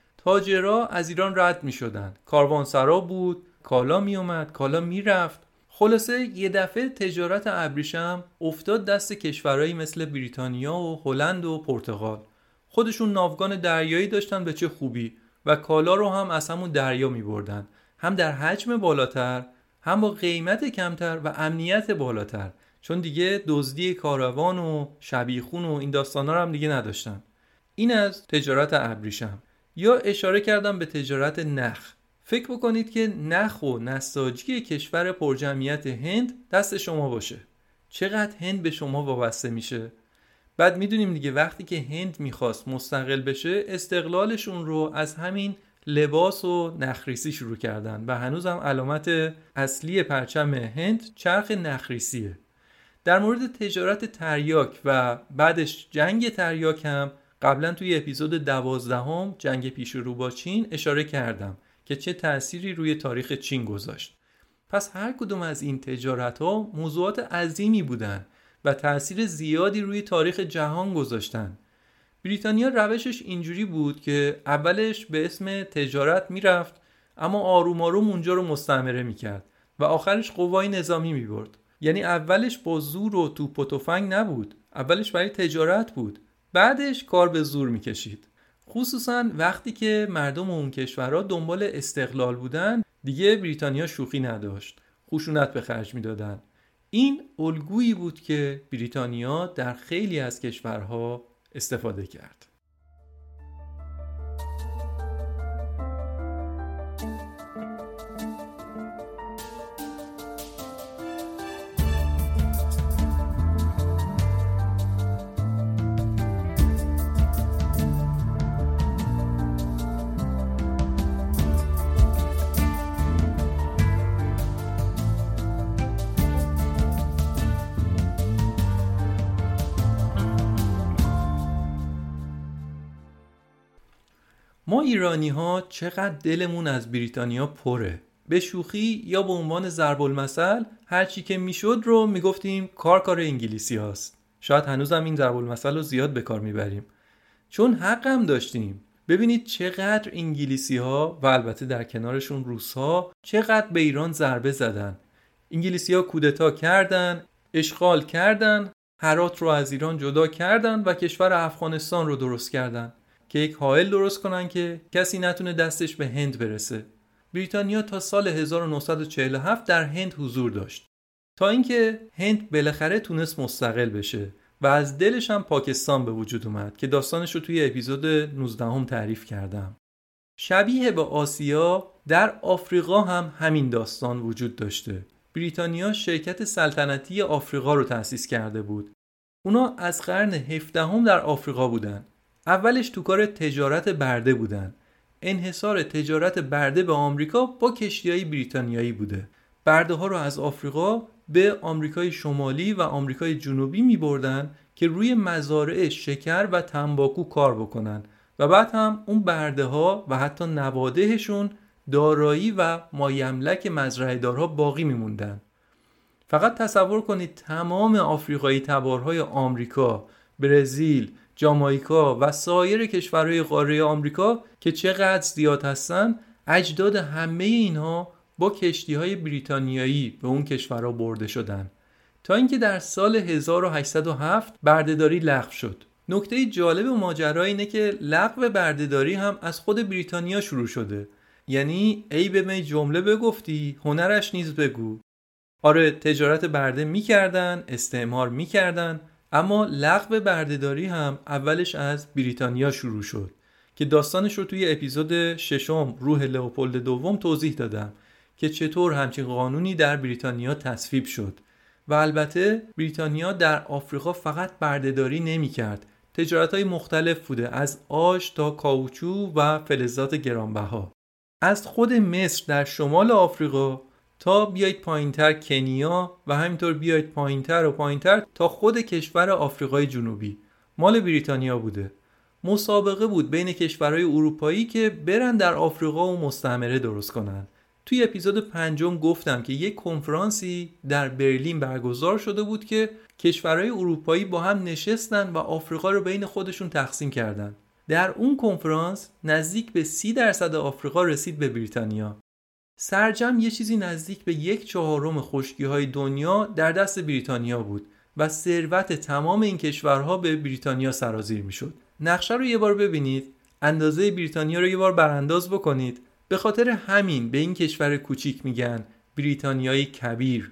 تاجرها از ایران رد میشدن. کاروانسرا بود، کالا میومد، کالا میرفت. خلاصه یه دفعه تجارت ابریشم افتاد دست کشورهایی مثل بریتانیا و هلند و پرتغال. خودشون ناوگان دریایی داشتن، به چه خوبی، و کالا رو هم از همون دریا می بردن، هم در حجم بالاتر، هم با قیمت کمتر و امنیت بالاتر، چون دیگه دزدی کاروان و شبیخون و این داستانا رو هم دیگه نداشتن. این از تجارت ابریشم. یا اشاره کردم به تجارت نخ. فکر بکنید که نخ و نساجی کشور پرجمعیت هند دست شما باشه. چقدر هند به شما وابسته میشه؟ بعد میدونیم دیگه وقتی که هند میخواست مستقل بشه، استقلالشون رو از همین لباس و نخریسی شروع کردن و هنوز هم علامت اصلی پرچم هند چرخ نخریسیه. در مورد تجارت تریاک و بعدش جنگ تریاک هم قبلا توی اپیزود دوازدهم جنگ پیشرو با چین اشاره کردم که چه تأثیری روی تاریخ چین گذاشت. پس هر کدوم از این تجارت ها موضوعات عظیمی بودن و تأثیر زیادی روی تاریخ جهان گذاشتن. بریتانیا روشش اینجوری بود که اولش به اسم تجارت میرفت، اما آروم آروم اونجا رو مستعمره میکرد و آخرش قوای نظامی میبرد. یعنی اولش با زور و توپ و تفنگ نبود، اولش برای تجارت بود، بعدش کار به زور میکشید. خصوصا وقتی که مردم اون کشورها دنبال استقلال بودن، دیگه بریتانیا شوخی نداشت، خشونت به خرج میدادن. این الگویی بود که بریتانیا در خیلی از کشورها استفاده کرد. ما ایرانی ها چقدر دلمون از بریتانیا پره. به شوخی یا به عنوان ضرب المثل هر چی که میشد رو میگفتیم کار کار انگلیسی هاست. شاید هنوزم این ضرب المثل رو زیاد به کار میبریم چون حق هم داشتیم. ببینید چقدر انگلیسی ها و البته در کنارشون روس ها چقدر به ایران ضربه زدن. انگلیسی ها کودتا کردن، اشغال کردن، هرات رو از ایران جدا کردن و کشور افغانستان رو درست کردن که یک حائل درست کنن که کسی نتونه دستش به هند برسه. بریتانیا تا سال هزار و نهصد و چهل و هفت در هند حضور داشت تا اینکه هند بالاخره تونست مستقل بشه و از دلش هم پاکستان به وجود اومد که داستانش رو توی اپیزود نوزده هم تعریف کردم. شبیه به آسیا در آفریقا هم همین داستان وجود داشته. بریتانیا شرکت سلطنتی آفریقا رو تأسیس کرده بود. اونا از قرن هفدهم در آفریقا بودن. اولش تو کار تجارت برده بودن. انحصار تجارت برده به آمریکا با کشتیهای بریتانیایی بوده. برده ها رو از آفریقا به آمریکای شمالی و آمریکای جنوبی می بردن که روی مزارع شکر و تنباکو کار بکنن و بعد هم اون برده ها و حتی نوادهشون دارایی و مایملک مزرعه دارها باقی می موندن. فقط تصور کنید تمام آفریقایی تبارهای آمریکا، برزیل، جامائیکا و سایر کشورهای قاره آمریکا که چقدر زیاد هستن، اجداد همه اینها با کشتی‌های بریتانیایی به اون کشورها برده شدن تا اینکه در سال هزار و هشتصد و هفت بردهداری لغو شد. نکته جالب ماجرا اینه که لغو بردهداری هم از خود بریتانیا شروع شده. یعنی ای به می جمله بگفتی هنرش نیز بگو. آره تجارت برده میکردن، استعمار میکردن، اما لغو بردهداری هم اولش از بریتانیا شروع شد که داستانش رو توی اپیزود ششم روح لئوپولد دوم توضیح دادم که چطور همچین قانونی در بریتانیا تصویب شد. و البته بریتانیا در آفریقا فقط بردهداری نمی کرد. تجارت‌های مختلف بوده، از آش تا کاوچو و فلزات گرانبها. از خود مصر در شمال آفریقا تا بیایید پایینتر کنیا و همینطور بیایید پایینتر و پایینتر تا خود کشور آفریقای جنوبی مال بریتانیا بوده. مسابقه بود بین کشورهای اروپایی که برن در آفریقا و مستعمره درست کنن. توی اپیزود پنجم گفتم که یک کنفرانسی در برلین برگزار شده بود که کشورهای اروپایی با هم نشستن و آفریقا رو بین خودشون تقسیم کردن. در اون کنفرانس نزدیک به سی درصد آفریقا رسید به بریتانیا. سرجم یه چیزی نزدیک به یک چهارم خشکی‌های دنیا در دست بریتانیا بود و ثروت تمام این کشورها به بریتانیا سرازیر میشد. نقشه رو یه بار ببینید، اندازه بریتانیا رو یه بار برانداز بکنید. به خاطر همین به این کشور کوچیک میگن بریتانیای کبیر.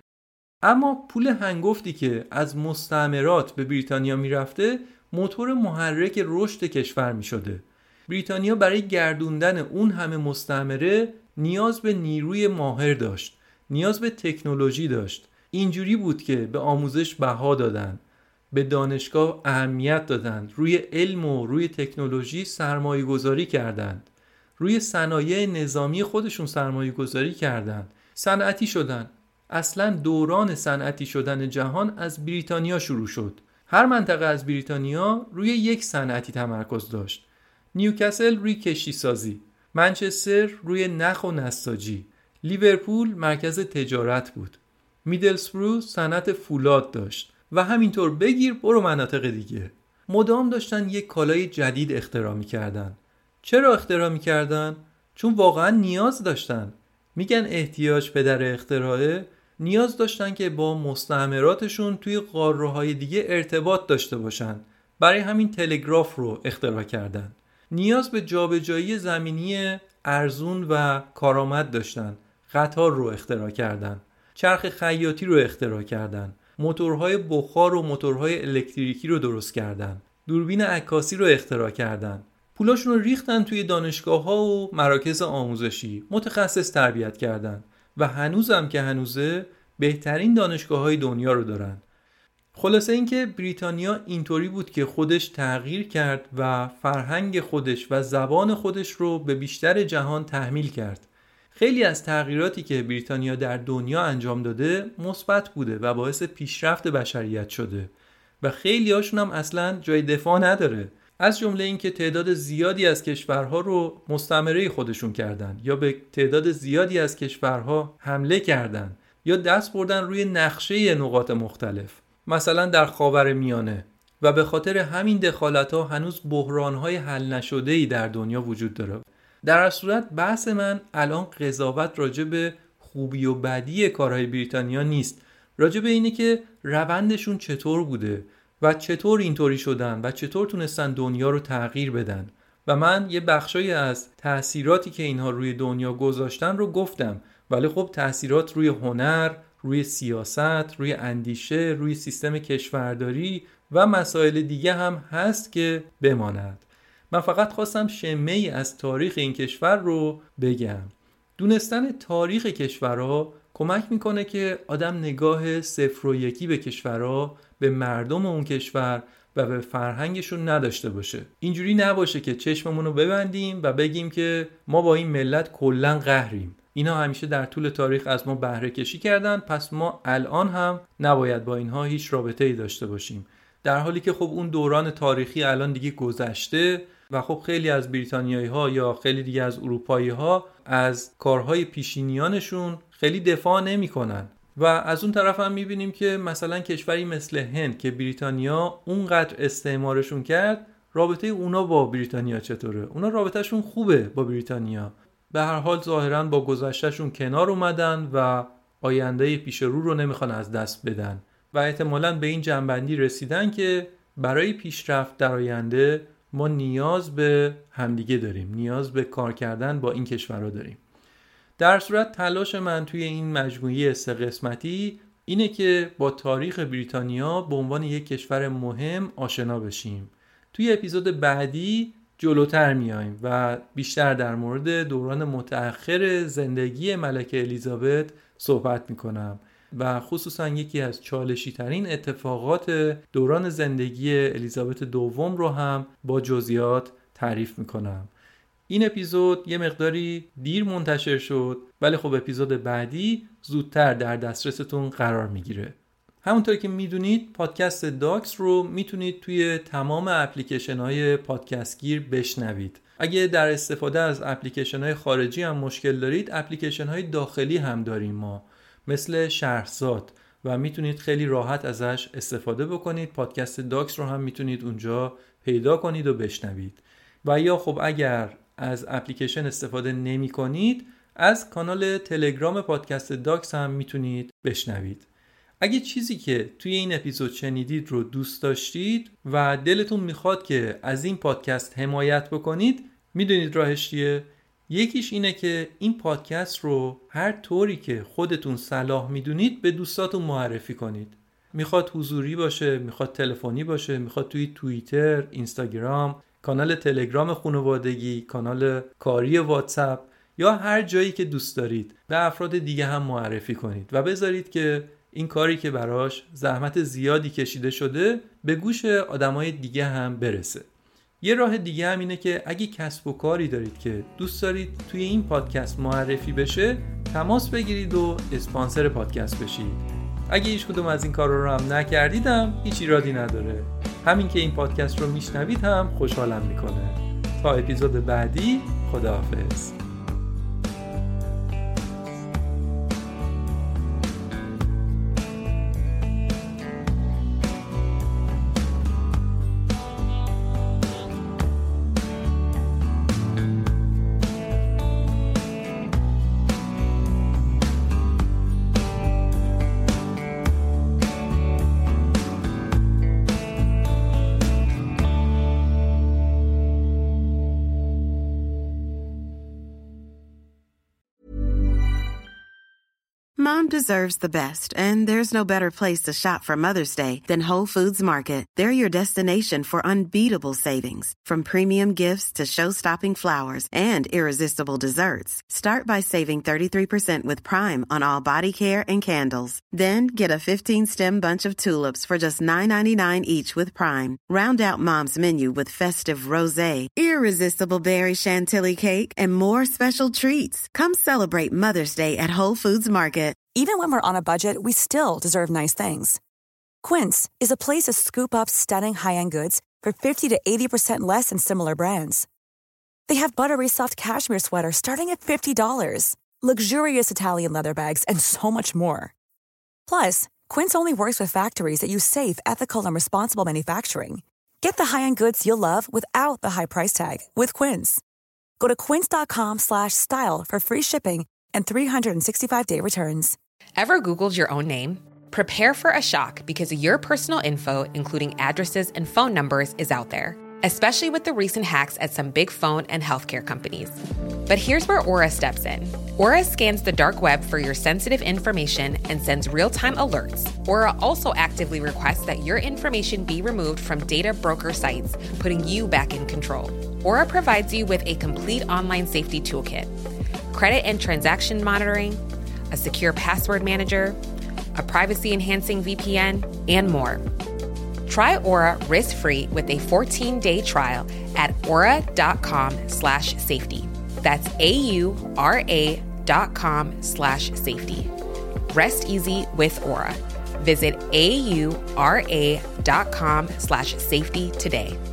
اما پول هنگفتی که از مستعمرات به بریتانیا میرفته موتور محرک رشد کشور میشده. بریتانیا برای گردوندن اون همه مستعمره نیاز به نیروی ماهر داشت، نیاز به تکنولوژی داشت. اینجوری بود که به آموزش بها دادن، به دانشگاه اهمیت دادن، روی علم و روی تکنولوژی سرمایه گذاری کردند، روی صنایع نظامی خودشون سرمایه گذاری کردند، صنعتی شدن. اصلا دوران صنعتی شدن جهان از بریتانیا شروع شد. هر منطقه از بریتانیا روی یک صنعتی تمرکز داشت. نیوکاسل روی کشتی سازی، منچستر روی نخ و نساجی، لیورپول مرکز تجارت بود، میدلسبرو صنعت فولاد داشت و همینطور بگیر برو مناطق دیگه. مدام داشتن یک کالای جدید اختراع می‌کردن. چرا اختراع می‌کردن؟ چون واقعا نیاز داشتن. میگن احتیاج پدر اختراعه. نیاز داشتن که با مستعمراتشون توی قاره‌های دیگه ارتباط داشته باشن. برای همین تلگراف رو اختراع کردن. نیاز به جابجایی زمینی ارزون و کارآمد داشتن. قطار رو اختراع کردن. چرخ خیاطی رو اختراع کردن. موتورهای بخار و موتورهای الکتریکی رو درست کردن. دوربین عکاسی رو اختراع کردن. پولاشون رو ریختن توی دانشگاه‌ها و مراکز آموزشی، متخصص تربیت کردن و هنوزم که هنوزه بهترین دانشگاه‌های دنیا رو دارن. خلاصه اینکه بریتانیا اینطوری بود که خودش تغییر کرد و فرهنگ خودش و زبان خودش رو به بیشتر جهان تحمیل کرد. خیلی از تغییراتی که بریتانیا در دنیا انجام داده مثبت بوده و باعث پیشرفت بشریت شده و خیلی هاشون هم اصلا جای دفاع نداره. از جمله اینکه تعداد زیادی از کشورها رو مستعمره خودشون کردن یا به تعداد زیادی از کشورها حمله کردن یا دست بردن روی نقشه نقاط مختلف، مثلا در خاورمیانه، و به خاطر همین دخالت‌ها هنوز بحران‌های حل نشده‌ای در دنیا وجود داره. در اصل صورت بحث من الان قضاوت راجع به خوبی و بدی کارهای بریتانیا نیست، راجع به اینه که روندشون چطور بوده و چطور اینطوری شدن و چطور تونستن دنیا رو تغییر بدن. و من یه بخشایی از تأثیراتی که اینها روی دنیا گذاشتن رو گفتم، ولی خب تأثیرات روی هنر، روی سیاست، روی اندیشه، روی سیستم کشورداری و مسائل دیگه هم هست که بماند. من فقط خواستم شمه‌ای از تاریخ این کشور رو بگم. دونستن تاریخ کشورها کمک میکنه که آدم نگاه صفر و یکی به کشورها، به مردم اون کشور و به فرهنگشون نداشته باشه. اینجوری نباشه که چشممون رو ببندیم و بگیم که ما با این ملت کلاً قهریم. اینا همیشه در طول تاریخ از ما بهره کشی کردن، پس ما الان هم نباید با اینها هیچ رابطه‌ای داشته باشیم. در حالی که خب اون دوران تاریخی الان دیگه گذشته و خب خیلی از بریتانیایی‌ها یا خیلی دیگه از اروپایی‌ها از کارهای پیشینیانشون خیلی دفاع نمی‌کنن. و از اون طرف هم می‌بینیم که مثلا کشوری مثل هند که بریتانیا اونقدر استعمارشون کرد، رابطه اونا با بریتانیا چطوره؟ اونا رابطهشون خوبه با بریتانیا. به هر حال ظاهراً با گذشتهشون کنار اومدن و آینده پیش رو رو نمیخوان از دست بدن و احتمالاً به این جنبندی رسیدن که برای پیشرفت در آینده ما نیاز به همدیگه داریم، نیاز به کار کردن با این کشورها داریم. در صورت تلاش من توی این مجموعه سه قسمتی اینه که با تاریخ بریتانیا به عنوان یک کشور مهم آشنا بشیم. توی اپیزود بعدی جلوتر میایم و بیشتر در مورد دوران متأخر زندگی ملکه الیزابت صحبت میکنم و خصوصا یکی از چالشی ترین اتفاقات دوران زندگی الیزابت دوم رو هم با جزئیات تعریف میکنم. این اپیزود یه مقداری دیر منتشر شد، ولی خب اپیزود بعدی زودتر در دسترستون قرار میگیره. همونطور که میدونید پادکست داکس رو میتونید توی تمام اپلیکیشن های پادکست گیر بشنوید. اگه در استفاده از اپلیکیشن های خارجی هم مشکل دارید، اپلیکیشن های داخلی هم داریم ما، مثل شهرزاد، و میتونید خیلی راحت ازش استفاده بکنید. پادکست داکس رو هم میتونید اونجا پیدا کنید و بشنوید. و یا خب اگر از اپلیکیشن استفاده نمی کنید، از کانال تلگرام پادکست داکس هم میتونید بشنوید. اگه چیزی که توی این اپیزود شنیدید رو دوست داشتید و دلتون میخواد که از این پادکست حمایت بکنید، میدونید راهش چیه؟ یکیش اینه که این پادکست رو هر طوری که خودتون صلاح میدونید به دوستاتون معرفی کنید. میخواد حضوری باشه، میخواد تلفنی باشه، میخواد توی توییتر، اینستاگرام، کانال تلگرام خانوادگی، کانال کاری واتساپ یا هر جایی که دوست دارید به افراد دیگه هم معرفی کنید و بذارید که این کاری که براش زحمت زیادی کشیده شده به گوش آدمای دیگه هم برسه. یه راه دیگه هم اینه که اگه کسب و کاری دارید که دوست دارید توی این پادکست معرفی بشه، تماس بگیرید و اسپانسر پادکست بشید. اگه هیچ کدوم از این کارا رو هم نکردیدم هیچ ایرادی نداره. همین که این پادکست رو میشنوید هم خوشحالم میکنه. تا اپیزود بعدی، خداحافظ. Mom deserves the best, and there's no better place to shop for Mother's Day than Whole Foods Market. They're your destination for unbeatable savings, from premium gifts to show-stopping flowers and irresistible desserts. Start by saving thirty-three percent with Prime on all body care and candles. Then get a fifteen-stem bunch of tulips for just nine ninety-nine each with Prime. Round out Mom's menu with festive rosé, irresistible berry chantilly cake, and more special treats. Come celebrate Mother's Day at Whole Foods Market. Even when we're on a budget, we still deserve nice things. Quince is a place to scoop up stunning high-end goods for fifty to eighty percent less than similar brands. They have buttery soft cashmere sweaters starting at fifty dollars, luxurious Italian leather bags, and so much more. Plus, Quince only works with factories that use safe, ethical, and responsible manufacturing. Get the high-end goods you'll love without the high price tag with Quince. Go to quince.com slash style for free shipping and three sixty-five day returns. Ever Googled your own name? Prepare for a shock because your personal info, including addresses and phone numbers, is out there, especially with the recent hacks at some big phone and healthcare companies. But here's where Aura steps in. Aura scans the dark web for your sensitive information and sends real-time alerts. Aura also actively requests that your information be removed from data broker sites, putting you back in control. Aura provides you with a complete online safety toolkit, credit and transaction monitoring, a secure password manager, a privacy-enhancing V P N, and more. Try Aura risk-free with a fourteen-day trial at aura.com slash safety. That's A-U-R-A dot com slash safety. Rest easy with Aura. Visit A-U-R-A dot com slash safety today.